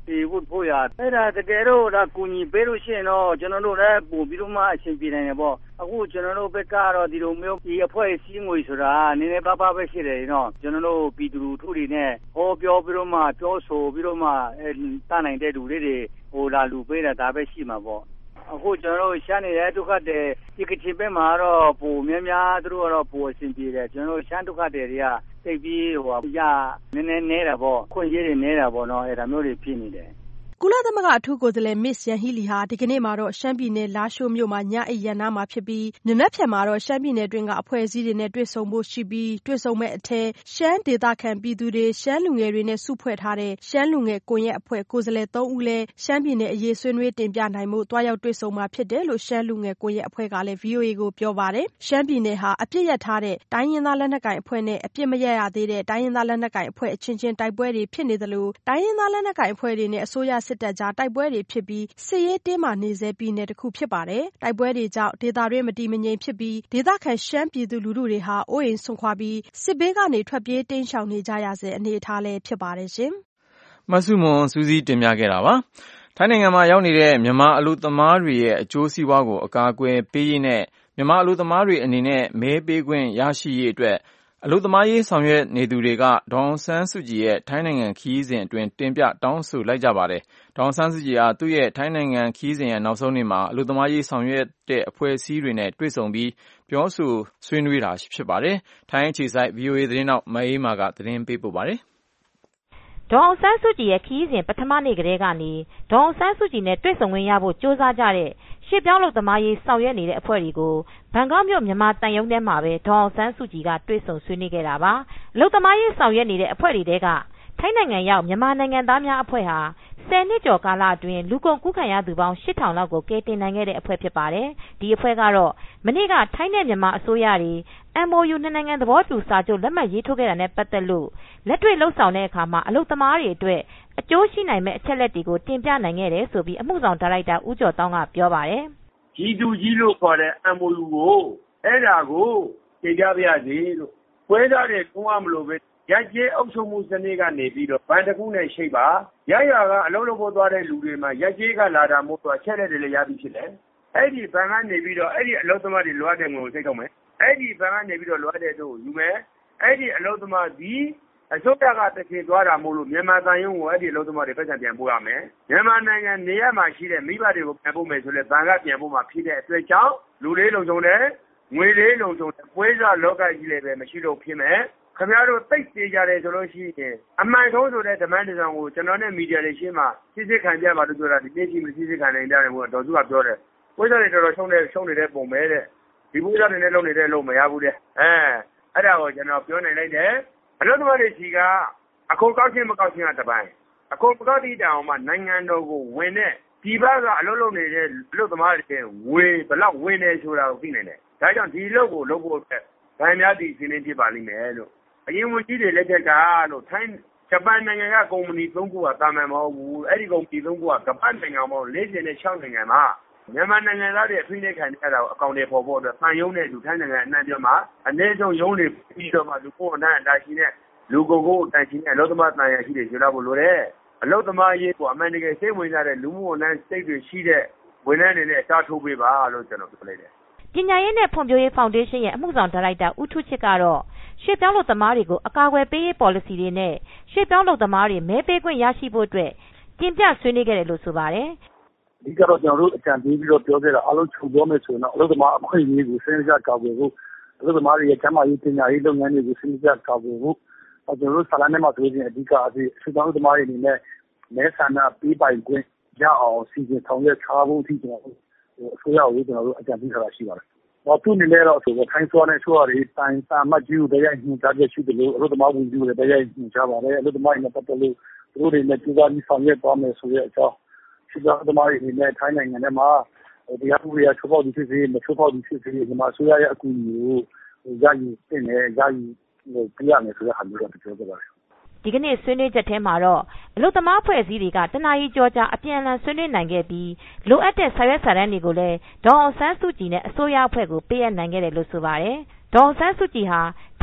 ဒီဝတ်ဖို့ရအဲ့ဒါတကယ်တော့ဒါကူညီပေးလို့ရှိရင်တော့ကျွန်တော်တို့လည်းပို့ပြီးတော့မှအချိန်ပြနိုင်တယ်ပေါ့အခုကျွန်တော်တို့ဘက်ကတော့ဒီလိုမျိုးဒီအဖွဲ့အစည်းငွေဆိုတာနည်းနည်းပါးပါးပဲရှိတယ်နော်ကျွန်တော်တို့ပြည်သူလူထုတွေနဲ့ဟောပြောပြီးတော့မှပြောဆိုပြီးတော့မှတတ်နိုင်တဲ့လူတွေဟိုလာလူပေးတာဒါပဲရှိမှာပေါ့အခုကျွန်တော်တို့ရှမ်းနေတဲ့ဒုက္ခတွေဒီကချင်ဘက်မှာတော့ပိုများများသူတို့ကတော့ပိုအဆင်ပြေတယ်ကျွန်တော်တို့ရှမ်းဒုက္ခတွေကသိပြီးဟိုရနည်းနည်းနေတာပေါ့ခွင့်ရည်တွေနေတာပေါ့နော်အဲ့ဒါမျိုးတွေဖြစ်နေတယ်ကုလသမဂ္ဂအထူးကိုယ်စားလှယ် Miss Yanghee Lee ဟာဒီကနေ့မှာတော့ရှမ်းပြည်နယ်လားရှိုးမြို့မှာညအိပ်ရန်နာမှာဖြစ်ပြီးမနက်ဖြန်မှာတော့ရှမ်းပြည်နယ်တွင်းကအဖွဲ့အစည်းတွေနဲ့တွေ့ဆုံဖို့ရှိပြီးတွေ့ဆုံမဲ့အထက်ရှမ်းဒေသခံပြည်သူတွေရှမ်းလူငယ်တွေနဲ့စုဖွဲ့ထားတဲ့ရှမ်းလူငယ်ကွန်ရက်အဖွဲ့ကိုယ်စားလှယ်3ဦးလည်းရှမ်းပြည်နယ်အရေးဆွေးနွေးတင်ပြနိုင်မှုတွားရောက်တွေ့ဆုံမှာဖြစ်တယ်လို့ရှမ်းလူငယ်ကွန်ရက်အဖွဲ့ကလည်း VOA ကိုပြောပါတယ်ရှမ်းပြည်နယ်ဟာအပြစ်ရထားတဲ့တိုင်းရင်းသားလက်နက်ကိုင်အဖွဲ့နဲ့အပြစ်မရရသေးတဲ့တိုင်းရင်းသားလက်နက်ကိုင်အဖွဲ့အချင်းချင်းတိုက်ပွဲတွေဖြစ်နေသလိုတိုင်းရင်းသားလက်နက်ကိုင်အဖွဲ့တွေနဲ့အစိုးရစစ်တပ်ကြားတိုက်ပွဲတွေဖြစ်ပြီးစစ်ရေးတင်းမာနေစေပြည်နယ်တစ်ခုဖြစ်ပါတယ်။တိုက်ပွဲတွေကြောင့်ဒေသတွင်းမတည်မငြိမ်ဖြစ်ပြီးဒေသခံရှမ်းပြည်သူလူထုတွေဟာအိုးအိမ်စွန့်ခွာပြီးစစ်ဘေးကနေထွက်ပြေးတိမ်းရှောင်နေကြရစေအနေအထားလည်းဖြစ်ပါတယ်ရှင်။မဆုမွန်စူးစီးတင်ပြခဲ့တာပါ။ထိုင်းနိုင်ငံမှာရောက်နေတဲ့မြန်မာအလုပ်သမားတွေရဲ့အကျိုးစီးပွားကိုအကာအကွယ်ပေးရေးနဲ့မြန်မာအလုပ်သမားတွေအနေနဲ့မဲပေးခွင့်ရရှိရေးအတွက်အလုပ်သမားရေးဆောင်ရွက်နေသူတွေကဒေါ်အောင်ဆန်းစုကြည်ရဲ့ထိုင်းနိုင်ငံခရီးစဉ်အတွင်းတင်ပြတောင်းဆိုလိုက်ကြပါတယ်။ဒေါ်အောင်ဆန်းစုကြည်ဟာသူ့ရဲ့ထိုင်းနိုင်ငံခရီးစဉ်ရဲ့နောက်ဆုံးနေ့မှာအလုပ်သမားရေးဆောင်ရွက်တဲ့အဖွဲ့အစည်းတွေနဲ့တွေ့ဆုံပြီးပြောဆိုဆွေးနွေးတာဖြစ်ပါတယ်။ထိုင်းအခြေစိုက် VOA သတင်းထောက်မအေးမာကသတင်းပေးပို့ပါတယ်။ဒေါ်အောင်ဆန်းစုကြည်ရဲ့ခရီးစဉ်ပထမနေ့ကတည်းကနေဒေါ်အောင်ဆန်းစုကြည်နဲ့တွေ့ဆုံခွင့်ရဖို့ကြိုးစားကြတဲ့ရှစ်ပြောင်းလုပ်သမားရေးဆောင်ရွက်နေတဲ့အဖွဲ့တွေကိုဘန်ကောက်မြို့မြန်မာတန်ယုံထဲမှာပဲဒေါ်အောင်ဆန်းစုကြည်ကတွေ့ဆုံဆွေးနွေးခဲ့တာပါ။လုပ်သမားရေးဆောင်ရွက်နေတဲ့အဖွဲ့တွေထဲကထိုင်းနိုင်ငံရောက်မြန်မာနိုင်ငံသားများအဖွဲ့ဟာ10 နှစ်ကျော်ကာလအတွင်းလူကုန်ကူးခံရသူပေါင်း8000လောက်ကိုကယ်တင်နိုင်ခဲ့တဲ့အဖွဲ့ဖြစ်ပါတယ်။ဒီအဖွဲ့ကတော့မနေ့ကထိုင်းနဲ့မြန်မာအစိုးရတွေ MOU နှစ်နိုင်ငံသဘောတူစာချုပ်လက်မှတ်ရေးထိုးခဲ့တာနဲ့ပတ်သက်လို့လက်တွေ့လှုပ်ဆောင်တဲ့အခါမှာအလုပ်သမားတွေအတွက်အကျိုးရှိနိုင်မဲ့အချက်လက်တွေကိုတင်ပြနိုင်ခဲ့တယ်ဆိုပြီးအမှုဆောင်ဒါရိုက်တာဦးကျော်တောင်းကပြောပါတယ်။ G2G လို့ခေါ်တဲ့ MOU ကိုအဲ့ဒါကိုတင်ပြပါရစေလို့ပွဲစားတွေကုန်းရမလို့ပဲရက်ကျေးအုပ်ချုပ်မှုစနစ်ကနေပြီးတော့ဘဏ်တစ်ခုနဲ့ရှိပါရကအလုပ်လုပ်ဖို့သွားတဲ့လူတွေမှာရက်ကျေးကလာတာမို့တော့ချက်လက်တွေလည်းရပြီးဖြစ်တယ်အဲ့ဒီဘဏ်ကနေပြီးတော့အဲ့ဒီအလုပ်သမားတွေလိုအပ်တဲ့ငွေကိုစိတ်ထုတ်မယ်အဲ့ဒီဘဏ်ကနေပြီးတော့လိုအပ်တဲ့တို့ယူမယ်အဲ့ဒီအလုပ်သမားဒီအစိုးရကတခင်သွားတာမို့လို့မြန်မာတန်ယုံကိုအဲ့ဒီအလုပ်သမားတွေပတ်စံပြန်ပို့ရမယ်မြန်မာနိုင်ငံနေရမှာရှိတဲ့မိဘတွေကိုပြန်ပို့မယ်ဆိုလဲဘဏ်ကပြန်ပို့မှာဖြစ်တဲ့အတွက်ကြောင့်လူလေးလုံခြုံတယ်ငွေလေးလုံခြုံတယ်ပွဲစားလောကကြီးလည်းပဲမရှိတော့ဖြစ်မယ်ခင်ဗျားတို့သိသေးကြတယ်ဆိုလို့ရှိရင်အမှန်ဆုံးဆိုတဲ့ဓမ္မတဆောင်ကိုကျွန်တော်နဲ့မီဒီယာတွေရှင်းမှာစစ်စစ်ခံပြပါလို့ပြောတာဒီနေ့ရှိမစစ်စစ်ခံနိုင်တယ်ဘုရားတော်စုကပြောတယ်ပွဲစားတွေတော်တော်ရှုံးနေတဲ့ပုံပဲတဲ့ဒီပွဲစားတွေနဲ့လုံနေတဲ့လုံမရဘူးတဲ့အဲ့ဒါကိုကျွန်တော်ပြောနိုင်လိုက်တယ်အလုပ်သမားတွေကြီးကအကုန်ကောက်ချင်းမကောက်ချင်းကတပိုင်းအကုန်ကောက်တိတောင်မှနိုင်ငံတော်ကိုဝင်တဲ့ဒီဘက်ကအလုပ်လုပ်နေတဲ့အလုပ်သမားတွေဝေဘလောက်ဝင်နေဆိုတာကိုသိနိုင်တယ်ဒါကြောင့်ဒီလုပ်ကိုလုပ်ဖို့အတွက်ဗန်များဒီစီးနေဖြစ်ပါလိမ့်မယ်လို့အရင်ဝန်ကြီးတွေလက်ထက်ကလို့ထိုင်းဂျပန်နိုင်ငံကကုမ္ပဏီ3ခုကတာမန်မဟုတ်ဘူးအဲ့ဒီကုမ္ပဏီ3ခုကကမ္ဘာနိုင်ငံပေါင်း46နိုင်ငံမှာမြန်မာနိုင်ငံသားတွေအဖိနှိပ်ခံရတာကိုအကောင့်တွေပေါ်ဖို့အတွက်ဖန်ယုံနဲ့လူထိုင်းနိုင်ငံအနှံ့ပြမှာအနည်းဆုံးရုံးတွေပြီးတော့မှလူကိုအနှံ့အတားရှိနဲ့လူကိုကိုအတန်ရှိနဲ့အလုပ်သမားတန်ရရှိတွေကျလာဖို့လိုတယ်အလုပ်သမားရေးကိုအမှန်တကယ်စိတ်ဝင်စားတဲ့လူမှုဝန်ထမ်းစိတ်တွေရှိတဲ့ဝန်ထမ်းတွေနဲ့အစားထိုးပေးပါလို့ကျွန်တော်ပြောလိုက်တယ်ပညာရေးနဲ့ဖွံ့ဖြိုးရေးဖောင်ဒေးရှင်းရဲ့အမှုဆောင်ဒါရိုက်တာဦးထုချစ်ကတော့ရွှေ့ပြောင်းလုပ်သမားတွေကိုအကာအကွယ်ပေးရေး policy တွေနဲ့ရွှေ့ပြောင်းလုပ်သမားတွေမဲပေးခွင့်ရရှိဖို့အတွက်တင်ပြဆွေးနွေးခဲ့တယ်လို့ဆိုပါတယ်။ဒီကတော့ကျွန်တော်တို့အကြံပေးပြီးတော့ပြောခဲ့တာအလုံးချုပ်ပြောမယ်ဆိုရင်တော့အလုပ်သမားအခွင့်အရေးကိုစနစ်တကျကာကွယ်ဖို့အလုပ်သမားတွေရဲ့ကျန်းမာရေးပညာရေးလုပ်ငန်းတွေကိုစနစ်တကျကာကွယ်ဖို့ကျွန်တော်တို့ဆာလန်ထဲမှာဆိုရင်အဓိကအဖြစ်ရွှေ့ပြောင်းလုပ်သမားတွေအနေနဲ့မဲဆန္ဒပေးပိုင်ခွင့်ရအောင်စီစဉ်ဆောင်ရွက်ထားဖို့အထိကျွန်တော်တို့အစိုးရကိုကျွန်တော်တို့အကြံပေးထားတာရှိပါတယ်။သူအနေနဲ့တော့ဆိုတော့ထိုင်းစွာနဲ့ချိုးရတွေတိုင်စာမှတ်ကြီးကိုတရားညွှန်ကြားချက်ရှိတယ်လို့အလုပ်သမားဝန်ကြီးကိုလည်းတရားညွှန်ကြားပါတယ်အလုပ်သမားတွေနဲ့ပတ်သက်လို့သူတို့တွေနဲ့ကြိုးစားပြီးဆောင်ရွက်သွားမယ်ဆိုတဲ့အကြောင်းရှိသောအလုပ်သမားတွေအနေနဲ့ထိုင်းနိုင်ငံထဲမှာတရားဥပဒေအချိုးဖောက်မှုဖြစ်စေမချိုးဖောက်မှုဖြစ်စေဒီမှာအစိုးရရဲ့အကူအညီကိုရယူတင်တယ်ရယူပြရမယ်ဆိုတဲ့ဟာမျိုးတော့ပြောခဲ့ပါတယ်ဒီကနေ့ဆွေးနွေးချက်ထဲမှာတော့အလုပ်သမားဖွဲ့စည်းတွေကတနာရီကြောကြာအပြန်အလှန်ဆွေးနွေးနိုင်ခဲ့ပြီးလိုအပ်တဲ့စာရွက်စာတမ်းတွေကိုလည်းဒေါ်အောင်ဆန်းစုကြည်နဲ့အစိုးရအဖွဲ့ကိုပေးအပ်နိုင်ခဲ့တယ်လို့ဆိုပါတယ်။ဒေါ်အောင်ဆန်းစုကြည်ဟာထို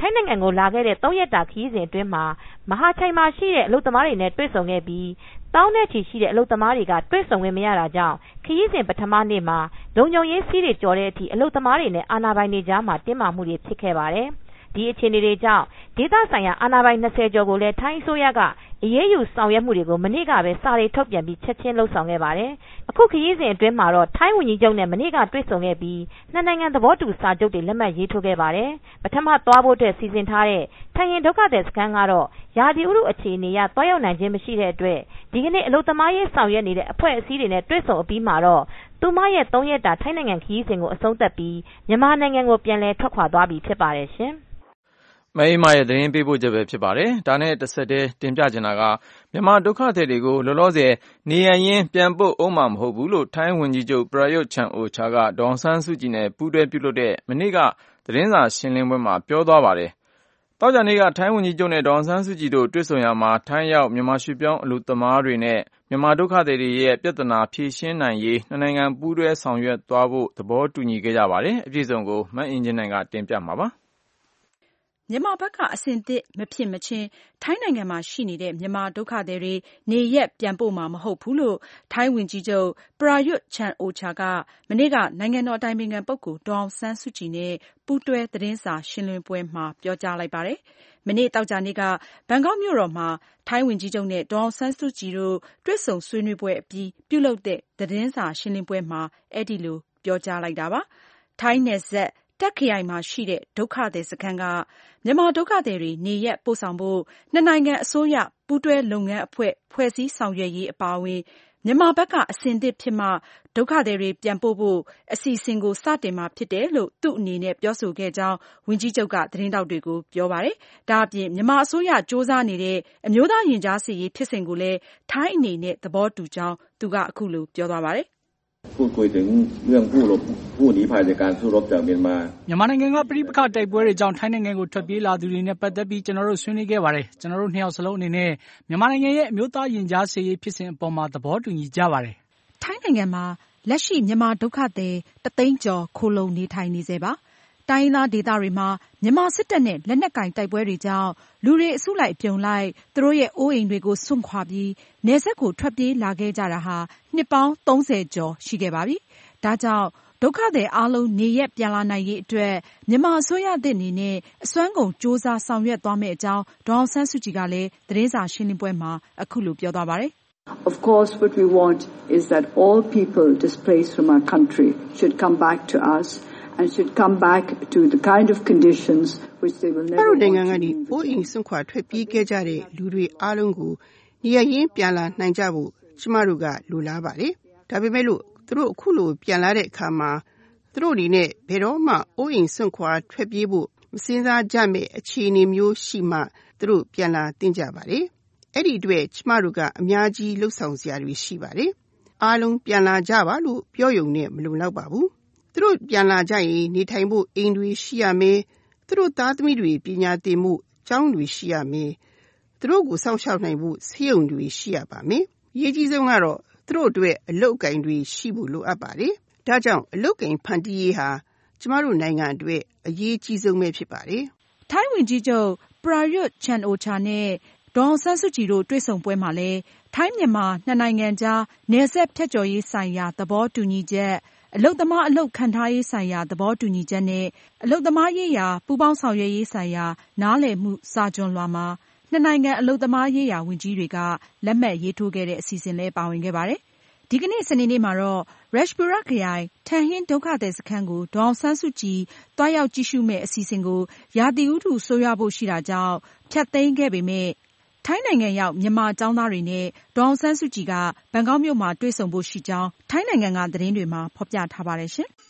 ထိုင်းနိုင်ငံကိုလာခဲ့တဲ့3 ရက်တာခရီးစဉ်အတွင်းမှာမဟာချိုင်မှာရှိတဲ့အလုပ်သမားတွေနဲ့တွေ့ဆုံခဲ့ပြီးတောင်းနဲ့ချီရှိတဲ့အလုပ်သမားတွေကတွေ့ဆုံခွင့်မရတာကြောင့်ခရီးစဉ်ပထမနေ့မှာလုံခြုံရေးစည်းတွေကျော်တဲ့အထိအလုပ်သမားတွေနဲ့အာဏာပိုင်တွေကြားမှာတင်းမာမှုတွေဖြစ်ခဲ့ပါတယ်။ ဒီအခြေအနေတွေကြောင့်ဒေသဆိုင်ရာအာဏာပိုင်20ကျော်ကိုလည်းထိုင်းအစိုးရကအရေးယူဆောင်ရွက်မှုတွေကိုမနေ့ကပဲစာတွေထုတ်ပြန်ပြီးချက်ချင်းလှုပ်ဆောင်ခဲ့ပါတယ်။အခုခရီးစဉ်အတွင်းမှာတော့ထိုင်းဝန်ကြီးချုပ်နဲ့မနေ့ကတွေ့ဆုံခဲ့ပြီးနှစ်နိုင်ငံသဘောတူစာချုပ်တွေလက်မှတ်ရေးထိုးခဲ့ပါတယ်။ပထမသွားဖို့အတွက်စီစဉ်ထားတဲ့ထိုင်းရင်ဒုက္ခသည်စခန်းကတော့ရာသီဥတုအခြေအနေအရသွားရောက်နိုင်ခြင်းမရှိတဲ့အတွက်ဒီကနေ့အလုပ်သမားရေးဆောင်ရွက်နေတဲ့အဖွဲ့အစည်းတွေနဲ့တွေ့ဆုံအပြီးမှာတော့သူမရဲ့3 ရက်တာထိုင်းနိုင်ငံခရီးစဉ်ကိုအဆုံးသတ်ပြီးမြန်မာနိုင်ငံကိုပြန်လည်ထွက်ခွာသွားပြီဖြစ်ပါတယ်ရှင်။မအေးမာရဲ့သတင်းပေးပို့ချက်ပဲဖြစ်ပါတယ်။ဒါနဲ့တစ်ဆက်တည်းတင်ပြချင်တာကမြန်မာဒုက္ခသည်တွေကိုလောလောဆယ်နေရင်းပြန်ပို့အောင်မှာမဟုတ်ဘူးလို့ထိုင်းဝန်ကြီးချုပ်ပရာယွတ်ချန်အိုချာကဒေါ်အောင်ဆန်းစုကြည်နဲ့ပူးတွဲပြုလုပ်တဲ့မနေ့ကသတင်းစာရှင်းလင်းပွဲမှာပြောသွားပါတယ်။သောကြာနေ့ကထိုင်းဝန်ကြီးချုပ်နဲ့ဒေါ်အောင်ဆန်းစုကြည်တို့တွေ့ဆုံရာမှာထိုင်းရောက်မြန်မာရွှေ့ပြောင်းအလုပ်သမားတွေနဲ့မြန်မာဒုက္ခသည်တွေရဲ့ပြဿနာဖြေရှင်းနိုင်ရေးနှစ်နိုင်ငံပူးတွဲဆောင်ရွက်သွားဖို့သဘောတူညီခဲ့ကြပါတယ်။အပြည့်အစုံကိုမအင်ကြင်းနိုင်ကတင်ပြမှာပါ။မြန်မာဘက်ကအဆင်သင့်မဖြစ်မချင်းထိုင်းနိုင်ငံမှာရှိနေတဲ့မြန်မာဒုက္ခသည်တွေနေရပ်ပြန်ပို့မှာမဟုတ်ဘူးလို့ထိုင်းဝန်ကြီးချုပ်ပရာယွတ်ချန်အိုချာကမနေ့ကနိုင်ငံတော်အတိုင်ပင်ခံပုဂ္ဂိုလ်ဒေါ်အောင်ဆန်းစုကြည်နဲ့ပူးတွဲသတင်းစာရှင်းလင်းပွဲမှာပြောကြားလိုက်ပါတယ်။မနေ့သောကြာနေ့ကဘန်ကောက်မြို့တော်မှာထိုင်းဝန်ကြီးချုပ်နဲ့ဒေါ်အောင်ဆန်းစုကြည်တို့တွေ့ဆုံဆွေးနွေးပွဲအပြီးပြုလုပ်တဲ့သတင်းစာရှင်းလင်းပွဲမှာအဲဒီလိုပြောကြားလိုက်တာပါ။ထိုင်းနယ်စပ်တာ့ခ်ခရိုင်မှာရှိတဲ့ဒုက္ခသည်စခန်းကမြန်မာဒုက္ခသည်တွေနေရပ်ပို့ဆောင်ဖို့နှစ်နိုင်ငံအစိုးရပူးတွဲလုပ်ငန်းအဖွဲ့ဖွဲ့စည်းဆောင်ရွက်ရေးအပါအဝင်မြန်မာဘက်ကအဆင်သင့်ဖြစ်မှဒုက္ခသည်တွေပြန်ပို့ဖို့အစီအစဉ်ကိုစတင်မှာဖြစ်တယ်လို့သူ့အနေနဲ့ပြောဆိုခဲ့ကြောင်းဝန်ကြီးချုပ်ကသတင်းထောက်တွေကိုပြောပါတယ်။ဒါအပြင်မြန်မာအစိုးရစ조사နေတဲ့အမျိုးသားရင်ကြားစေ့ရေးဖြစ်စဉ်ကိုလည်းထိုင်းအနေနဲ့သဘောတူကြောင်းသူကအခုလိုပြောသွားပါတယ်။พูดคุยถึงเรื่องผู้หนีภัยจากการสู้รบจากเมียนมาမြန်မာနိုင်ငံကပြည်ပခတိုက်ပွဲတွေကြောင့်ထိုင်းနိုင်ငံကိုထွက်ပြေးလာသူတွေနဲ့ပတ်သက်ပြီးကျွန်တော်တို့ဆွေးနွေးခဲ့ပါတယ်။ကျွန်တော်တို့နှစ်ယောက်စလုံးအနေနဲ့မြန်မာနိုင်ငံရဲ့အမျိုးသားရင်ကြားစေ့ရေးဖြစ်စဉ်အပေါ်မှာသဘောတူညီကြပါတယ်။ထိုင်းနိုင်ငံမှာလက်ရှိမြန်မာဒုက္ခသည်1 သိန်းကျော်ခိုလှုံနေထိုင်နေစေပါ။တိုင်းရင်းသားဒေသတွေမှာမြန်မာစစ်တပ်နဲ့လက်နက်ကင်တိုက်ပွဲတွေကြောင့်လူတွေအစုလိုက်အပြုံလိုက်သူတို့ရဲ့အိုးအိမ်တွေကိုစွန့်ခွာပြီးနယ်စပ်ကိုထွက်ပြေးလာခဲ့ကြတာဟာနှစ်ပေါင်း30ကျော်ရှိခဲ့ပါပြီ။ဒါကြောင့်ဒုက္ခသည်အားလုံးနေရပ်ပြန်လာနိုင်ရေးအတွက်မြန်မာအစိုးရသစ်အနေနဲ့အစွမ်းကုန်စ조사ဆောင်ရွက်သွားမယ့်အကြောင်းဒေါ်အောင်ဆန်းစုကြည်ကလည်းသတင်းစာရှင်းလင်းပွဲမှာအခုလိုပြောသွားပါတယ်။ Of course, what we want is that all people displaced from our country should come back to us.and should come back to the kind of conditions which they will never want to live in. အိုးအိမ်စွန့်ခွာထွက်ပြေးခဲ့ကြတဲ့လူတွေအားလုံးကိုနေရင်းပြန်လာနိုင်ကြဖို့ကျမတို့ကလိုလားပါတယ်။ဒါပေမဲ့လို့သူတို့အခုလိုပြန်လာတဲ့အခါမှာသူတို့အနေနဲ့ဘယ်တော့မှအိုးအိမ်စွန့်ခွာထွက်ပြေးဖို့မစင်စားကြမဲ့အခြေအနေမျိုးရှိမှသူတို့ပြန်လာသင့်ကြပါတယ်။အဲ့ဒီအတွက်ကျမတို့ကအများကြီးလှုပ်ဆောင်စရာတွေရှိပါတယ်။အားလုံးပြန်လာကြပါလို့ပြောရုံနဲ့မလုံလောက်ပါဘူး။သူတို့ပြန်လာကြရင်နေထိုင်ဖို့အိမ်တွေရှိရမယ်။သူတို့သားသမီးတွေပညာသင်မှုကျောင်းတွေရှိရမယ်။သူတို့ကိုစောင့်ရှောက်နိုင်ဖို့ဆေးရုံတွေရှိရပါမယ်။အရေးကြီးဆုံးကတော့သူတို့အတွက်အလုပ်အကင်တွေရှိဖို့လိုအပ်ပါတယ်။ဒါကြောင့်အလုပ်ကင်ဖန်တီးရေးဟာကျမတို့နိုင်ငံအတွက်အရေးကြီးဆုံးပဲဖြစ်ပါတယ်။ထိုင်းဝန်ကြီးချုပ်ပရာယွတ်ချန်အိုချာနဲ့ဒေါ်အောင်ဆန်းစုကြည်တို့တွေ့ဆုံပွဲမှာလည်းထိုင်းမြန်မာနှစ်နိုင်ငံကြားနယ်စပ်ဖြတ်ကျော်ရေးဆိုင်ရာသဘောတူညီချက်အလုပ်သမားအလုပ်ခံထားရေးဆိုင်ရာသဘောတူညီချက်နဲ့အလုပ်သမားရေးရာပူးပေါင်းဆောင်ရွက်ရေးဆိုင်ရာနားလည်မှုစာချွန်လွှာမှာနှစ်နိုင်ငံအလုပ်သမားရေးရာဝန်ကြီးတွေကလက်မှတ်ရေးထိုးခဲ့တဲ့အစီအစဉ်လည်းပါဝင်ခဲ့ပါတယ်။ဒီကနေ့စနေနေ့မှာတော့ရက်ရှ်ပူရခရိုင်ထန်ဟင်းဒုက္ခသည်စခန်းကိုဒေါ်အောင်ဆန်းစုကြည်တွားရောက်ကြည့်ရှုမဲ့အစီအစဉ်ကိုရာသီဥတုဆိုးရွားဖို့ရှိတာကြောင့်ဖျက်သိမ်းခဲ့ပေမဲ့ထိုင်းနိုင်ငံရောက်မြန်မာကျောင်းသားတွေနဲ့ဒေါ်အောင်ဆန်းစုကြည်ကဘန်ကောက်မြို့မှာတွေ့ဆုံဖို့ရှိကြောင်းထိုင်းနိုင်ငံကသတင်းတွေမှာဖော်ပြထားပါတယ်ရှင်။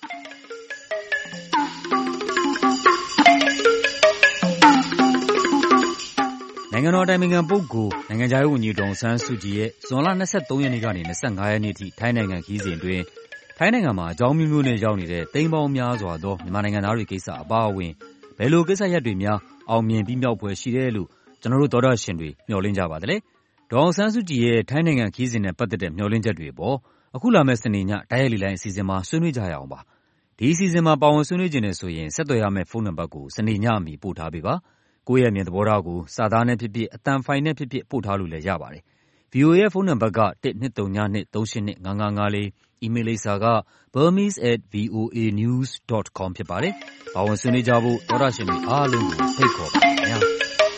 နိုင်ငံတော်အတိုင်ပင်ခံပုဂ္ဂိုလ်နိုင်ငံခြားရေးဝန်ကြီးဒေါ်အောင်ဆန်းစုကြည်ရဲ့ဇွန်လ23ရက်နေ့ကနေ25ရက်နေ့ထိထိုင်းနိုင်ငံခရီးစဉ်အတွင်းထိုင်းနိုင်ငံမှာအကြောင်းမျိုးမျိုးနဲ့ရောက်နေတဲ့သိန်းပေါင်းများစွာသောမြန်မာနိုင်ငံသားတွေကိစ္စအပါအဝင်ဘယ်လိုကိစ္စရပ်တွေများအောင်မြင်ပြီးမြောက်ဖွယ်ရှိတယ်လို့ကျွန်တော်တို့သောတာရှင်တွေမျှော်လင့်ကြပါသလဲ။ဒေါ်အောင်ဆန်းစုကြည်ရဲ့ထိုင်းနိုင်ငံခရီးစဉ်နဲ့ပတ်သက်တဲ့မျှော်လင့်ချက်တွေပေါ်အခုလာမယ့်စနေညတိုက်ရိုက်လေလိုင်းအစီအစဉ်မှာဆွေးနွေးကြရအောင်ပါ။ဒီဒီအစီအစဉ်မှာပါဝင်ဆွေးနွေးချင်တယ်ဆိုရင်ဆက်သွယ်ရမယ့်ဖုန်းနံပါတ်ကိုစနေညအမီပို့ထားပေးပါ။ကိုယ့်ရဲ့အမြင်သဘောထားကိုစာသားနဲ့ဖြစ်ဖြစ်အသံဖိုင်နဲ့ဖြစ်ဖြစ်ပို့ထားလို့လည်းရပါတယ်။ VOA ရဲ့ဖုန်းနံပါတ်က123235554 အီးမေးလ်လိပ်စာက burmese@voanews.com ဖြစ်ပါတယ်။ပါဝင်ဆွေးနွေးကြဖို့သောတရှင်တွေအားလုံးကိုဖိတ်ခေါ်ပါတယ်ခင်ဗျာ။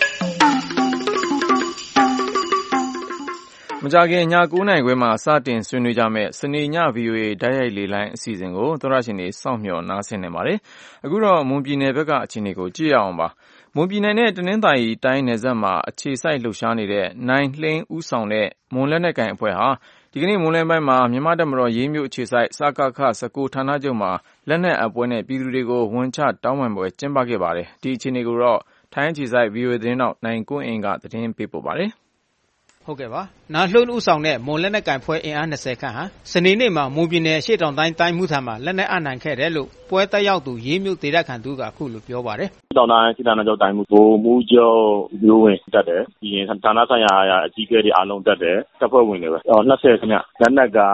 မကြခင်ည9:00 နာရီခွဲမှာစတင်ဆွေးနွေးကြမယ့်စနေည VOA တိုက်ရိုက်လေလိုင်းအစီအစဉ်ကိုသောတရှင်တွေစောင့်မျှော်နားဆင်နေပါတယ်။အခုတော့မွန်ပြည်နယ်ဘက်ကအခြေအနေကိုကြည့်ရအောင်ပါ။မွန်ပြည်နယ်နဲ့တနင်္သာရီတိုင်းနယ်စပ်မှာအခြေစိုက်လှုပ်ရှားနေတဲ့နိုင်လှိန်းဦးဆောင်တဲ့မွန်လက်နက်ကိုင်အဖွဲ့ဟာဒီကနေ့မွန်လယ်ပိုင်းမှာမြန်မာတပ်မတော်ရေးမြို့အခြေစိုက်စကခ19ဌာနချုပ်မှာလက်နက်အပ်ပွဲနဲ့ပြည်သူတွေကိုဝန်ချတောင်းပန်ပွဲကျင်းပခဲ့ပါတယ်။ဒီအခြေအနေကိုတော့ထိုင်းအခြေစိုက် VOA သတင်းတောက်နိုင်ကွန်းအင်ကသတင်းပေးပို့ပါတယ်။ဟုတ်ကဲ့ပါနာလှုံဦးဆောင်တဲ့မွန်လက်နက်ကိုင်ဖွဲ့အင်အား20ခန့်ဟာစနေနေ့မှာမွန်ပြည်နယ်ရှေ့တောင်တိုင်းတိုင်းမှုထံမှာလက်နက်အနှံခဲ့တယ်လို့ပွဲတက်ရောက်သူရေးမြို့ဒေသခံသူကအခုလိုပြောပါတယ်တောင်တိုင်းစစ်တပ်နောက်တိုင်းမှုကိုမူကျော်မျိုးဝင်တက်တယ်ပြီးရင်ဌာနဆိုင်ရာအကြီးအကဲတွေအားလုံးတက်တယ်တပ်ဖွဲ့ဝင်တွေပဲ20ခင်ဗျလက်နက်က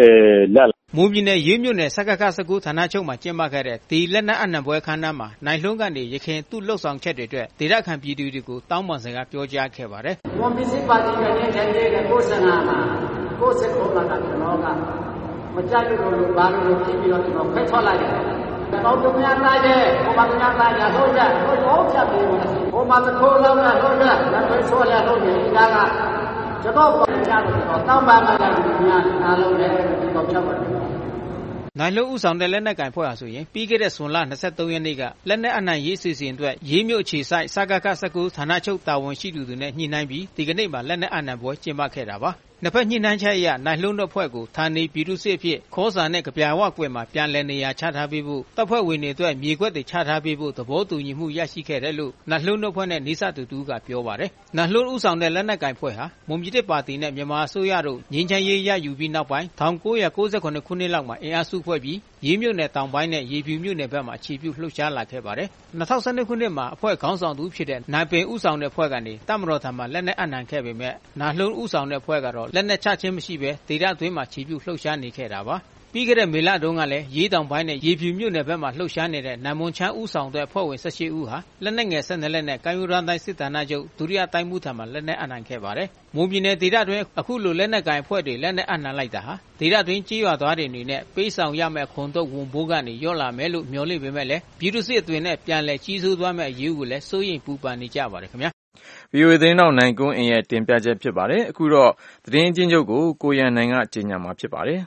10လက်မွန်ပြည်နယ်ရေးမြို့နယ်စကခ19ဌာနချုပ်မှာကျင်းပခဲ့တဲ့ဒီလက်နက်အနှံပွဲခမ်းနားမှာနိုင်လှုံကနေရခင်သူ့လှုပ်ဆောင်ချက်တွေအတွက်ဒေသခံပြည်သူတွေကိုတောင်းပန်စကားပြောကြားခဲ့ပါတယ်မွန်ပြည်စစ်ပါတီကလည်းတဲ့ကိုယ်စငါမှာကိုယ်စခုံးမှာကကျွန်တော်ကမကြိုက်လို့ဘာလို့ဖြစ်ပြီးတော့ကျွန်တော်ဖက်ထွက်လိုက်တယ်တော့သူများသားရဲ့ဟိုမှာသူများသားရဟုတ်ကြဟုတ်ဖြတ်ပြီးဟိုမှာသခိုးလောက်ရဟုတ်ကြလက်ဆွဲဆွဲရဟုတ်နေဒါကကျွန်တော်ပေါ်ကြတော့တောင်းပန်လိုက်တယ်သူများအားလုံးလည်းဒီတော့ဖြတ်ပါတယ်နိုင်လုံဦးဆောင်တဲ့လက်နက်ကိုင်ဖွဲ့ဟာဆိုရင်ပြီးခဲ့တဲ့ဇွန်လ23ရက်နေ့ကလက်နက်အနှံရေးစီစဉ်အတွက်ရေးမြို့အခြေစိုက်စကခ19ဌာနချုပ်တာဝန်ရှိသူတွေနဲ့ညှိနှိုင်းပြီးဒီကနေ့မှာလက်နက်အနှံပွဲကျင်းပခဲ့တာပါနှစ်ဖက်ညှိနှိုင်းချက်အရနိုင်လုံတို့ဖွဲ့ကိုဌာနေပြည်သူ့စစ်အဖြစ်ခေါ်စာနဲ့ကြပြဝကွယ်မှာပြန်လည်နေရာချထားပေးဖို့တပ်ဖွဲ့ဝင်တွေအတွက်မြေကွက်တွေချထားပေးဖို့သဘောတူညီမှုရရှိခဲ့တယ်လို့နိုင်လုံတို့ဖွဲ့နဲ့နေစတူတူကပြောပါတယ်နိုင်လုံဦးဆောင်တဲ့လက်နက်ကိုင်ဖွဲ့ဟာမွန်ပြည်ပါတီနဲ့မြန်မာအစိုးရတို့ငြိမ်းချမ်းရေးရယူပြီးနောက်ပိုင်း1998ခုနှစ်လောက်မှာအင်အားစုဖွဲ့ပြီးရေးမြို့နယ်တောင်ပိုင်းနဲ့ရေဖြူမြို့နယ်ဘက်မှာခြေပြုလှုပ်ရှားလာခဲ့ပါတယ်2012ခုနှစ်မှာအဖွဲ့ခေါင်းဆောင်သူဖြစ်တဲ့နိုင်ပင်ဦးဆောင်တဲ့ဖွဲ့ကနေတပ်မတော်ထံမှလက်နက်အနှံခဲ့ပေမဲ့နိုင်လုံဦးဆောင်တဲ့ဖွဲ့ကတော့လက်နက်ချခြင်းမရှိဘဲဒေသအတွင်းမှာခြေပြုလှုပ်ရှားနေခဲ့တာပါပြီးခဲ့တဲ့မေလတုန်းကလည်းရေးတောင်ပိုင်းနဲ့ရေဖြူမြို့နယ်ဘက်မှာလှုပ်ရှားနေတဲ့နမ်မွန်ချမ်းဦးဆောင်တဲ့အဖွဲ့ဝင်18ဦးဟာလက်နက်ငယ်12လက်နဲ့ကမ်းရိုးတန်းတိုင်းစစ်ဌာနချုပ်ဒုတိယတိုင်းမှုထံမှလက်နက်အနှံခဲ့ပါတယ်။မွန်ပြည်နယ်ဒေသအတွင်းအခုလိုလက်နက်ကိုင်အဖွဲ့တွေလက်နက်အနှံလိုက်တာဟာဒေသအတွင်းကြေးရွာသားတွေအနေနဲ့ပေးဆောင်ရမယ့်ခွန်တုတ်ဝန်ဘိုးကနေရော့လာမယ်လို့မျှော်လင့်ပေမဲ့လည်းပြည်သူစစ်အသွင်နဲ့ပြန်လည်ကြီးစိုးသွားမယ့်အရေးကိုလည်းစိုးရိမ်ပူပန်နေကြပါတယ်ခင်ဗျာ။ VOA သတင်းတောက်နိုင်ကွန်းအင်ရဲ့တင်ပြချက်ဖြစ်ပါတယ်။အခုတော့သတင်းချင်းချုပ်ကိုကိုရန်နိုင်ကကြေညာမှာဖြစ်ပါတယ်။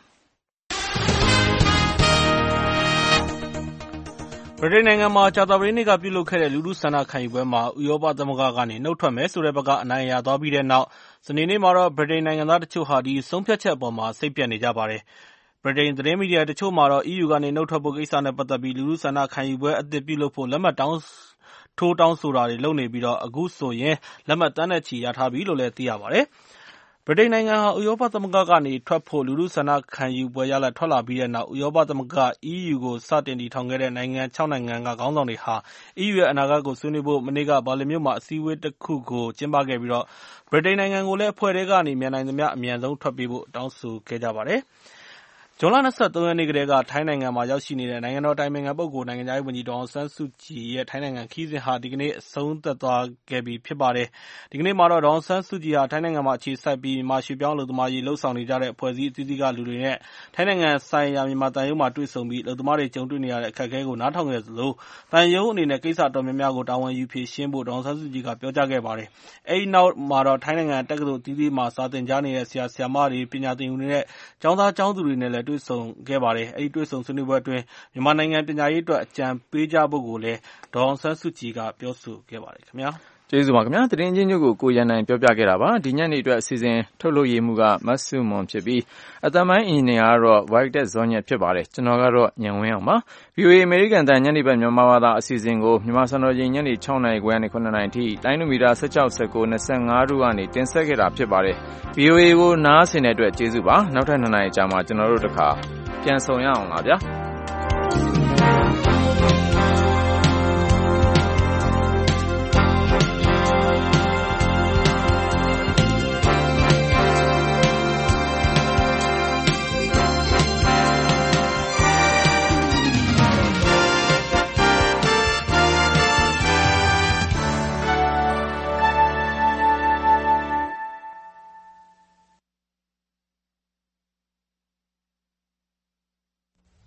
ဗြိတိန်နိုင်ငံမှာကြာသပတေးနေ့ကပြုလုပ်ခဲ့တဲ့လူထုဆန္ဒခံယူပွဲမှာဥရောပသမဂ္ဂကနေနှုတ်ထွက်မယ်ဆိုတဲ့ဘက်ကအနိုင်ရသွားပြီးတဲ့နောက်စနေနေ့မှာတော့ဗြိတိန်နိုင်ငံသားတချို့ဟာဒီဆုံးဖြတ်ချက်အပေါ်မှာစိတ်ပျက်နေကြပါတယ်။ဗြိတိန်သတင်းမီဒီယာတချို့မှာတော့ EU ကနေနှုတ်ထွက်ဖို့ကိစ္စနဲ့ပတ်သက်ပြီးလူထုဆန္ဒခံယူပွဲအသစ်ပြုလုပ်ဖို့လက်မှတ်ထိုးတောင်းဆိုတာတွေလုပ်နေပြီးတော့အခုဆိုရင်လက်မှတ်သန်းနဲ့ချီရထားပြီလို့လည်းသိရပါတယ်။ဗြိတိန်နိုင်ငံဟာဥရောပသမဂ္ဂကနေထွက်ဖို့လူထုဆန္ဒခံယူပွဲရလဒ်ထွက်လာပြီးတဲ့နောက်ဥရောပသမဂ္ဂ EU ကိုစတင်တည်ထောင်ခဲ့တဲ့နိုင်ငံ6နိုင်ငံကခေါင်းဆောင်တွေဟာ EU ရဲ့အနာဂတ်ကိုဆွေးနွေးဖို့မနေ့ကဘာလင်မြို့မှာအစည်းအဝေးတစ်ခုကိုကျင်းပခဲ့ပြီးတော့ဗြိတိန်နိုင်ငံကိုလည်းအဖွဲ့ထဲကနေမြန်နိုင်သမျှအမြန်ဆုံးထွက်ပေးဖို့တောင်းဆိုခဲ့ကြပါတယ်။ဇွန်လ23ရက်နေ့ကတည်းကထိုင်းနိုင်ငံမှာရောက်ရှိနေတဲ့နိုင်ငံတော်တိုင်ပင်ခံပုဂ္ဂိုလ်နိုင်ငံခြားရေးဝန်ကြီးဒေါ်အောင်ဆန်းစုကြည်ရဲ့ထိုင်းနိုင်ငံခရီးစဉ်ဟာဒီကနေ့အဆုံးသတ်သွားခဲ့ပြီဖြစ်ပါတယ်။ဒီကနေ့မှာတော့ဒေါ်အောင်ဆန်းစုကြည်ဟာထိုင်းနိုင်ငံမှာအခြေစိုက်ပြီးမြန်မာရွှေ့ပြောင်းအလုပ်သမားရေးလှုပ်ဆောင်နေကြတဲ့အဖွဲ့အစည်းအသီးသီးကလူတွေနဲ့ထိုင်းနိုင်ငံဆိုင်ရာမြန်မာသံရုံးမှာတွေ့ဆုံပြီးအလုပ်သမားတွေကြုံတွေ့နေရတဲ့အခက်အခဲကိုနားထောင်ခဲ့သလိုသံရုံးအနေနဲ့ကိစ္စတော်များများကိုတာဝန်ယူဖြေရှင်းဖို့ဒေါ်အောင်ဆန်းစုကြည်ကပြောကြားခဲ့ပါတယ်။အဲဒီနောက်မှာတော့ထိုင်းနိုင်ငံတက္ကသိုလ်အသီးသီးမှာစာသင်ကြားနေတဲ့ဆရာဆရာမတွေပညာသင်ယူနေတဲ့ကျောင်းသားကျောင်းသူတွေနဲ့လည်းတွေ့ဆုံခဲ့ပါတယ်။အဲဒီတွေ့ဆုံဆွေးနွေးပွဲအတွင်းမြန်မာနိုင်ငံပညာရေးအတွက်အကြံပေးကြဖို့ကိုလည်းဒေါ်အောင်ဆန်းစုကြည်ကပြောဆိုခဲ့ပါတယ်ခင်ဗျာ။ကျေးဇူးပါခင်ဗျာသတင်းချင်းချုပ်ကိုကိုရန်နိုင်ပြောပြခဲ့တာပါဒီညနေအတွက်အစီအစဉ်ထုတ်လုပ်ရေးမှုကမတ်စုမွန်ဖြစ်ပြီးအသံပိုင်းအင်ဂျင်နီယာကတော့ White Zone ဖြစ်ပါတယ်ကျွန်တော်ကတော့ညံဝင်းအောင်ပါ VOA American တန်ညနေပိုင်းမြန်မာဘာသာအစီအစဉ်ကိုမြန်မာစံတော်ချိန်ညနေ6နာရီခွဲကနေ9နာရီထိလိုင်းနိုမီတာ16 19 25တို့ကနေတင်ဆက်ခဲ့တာဖြစ်ပါတယ် VOA ကိုနားဆင်တဲ့အတွက်ကျေးဇူးပါနောက်ထပ်2နာရီကြာမှကျွန်တော်တို့တခါပြန်ဆောင်ရအောင်လားဗျာ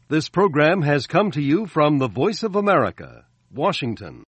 This program has come to you from the Voice of America, Washington.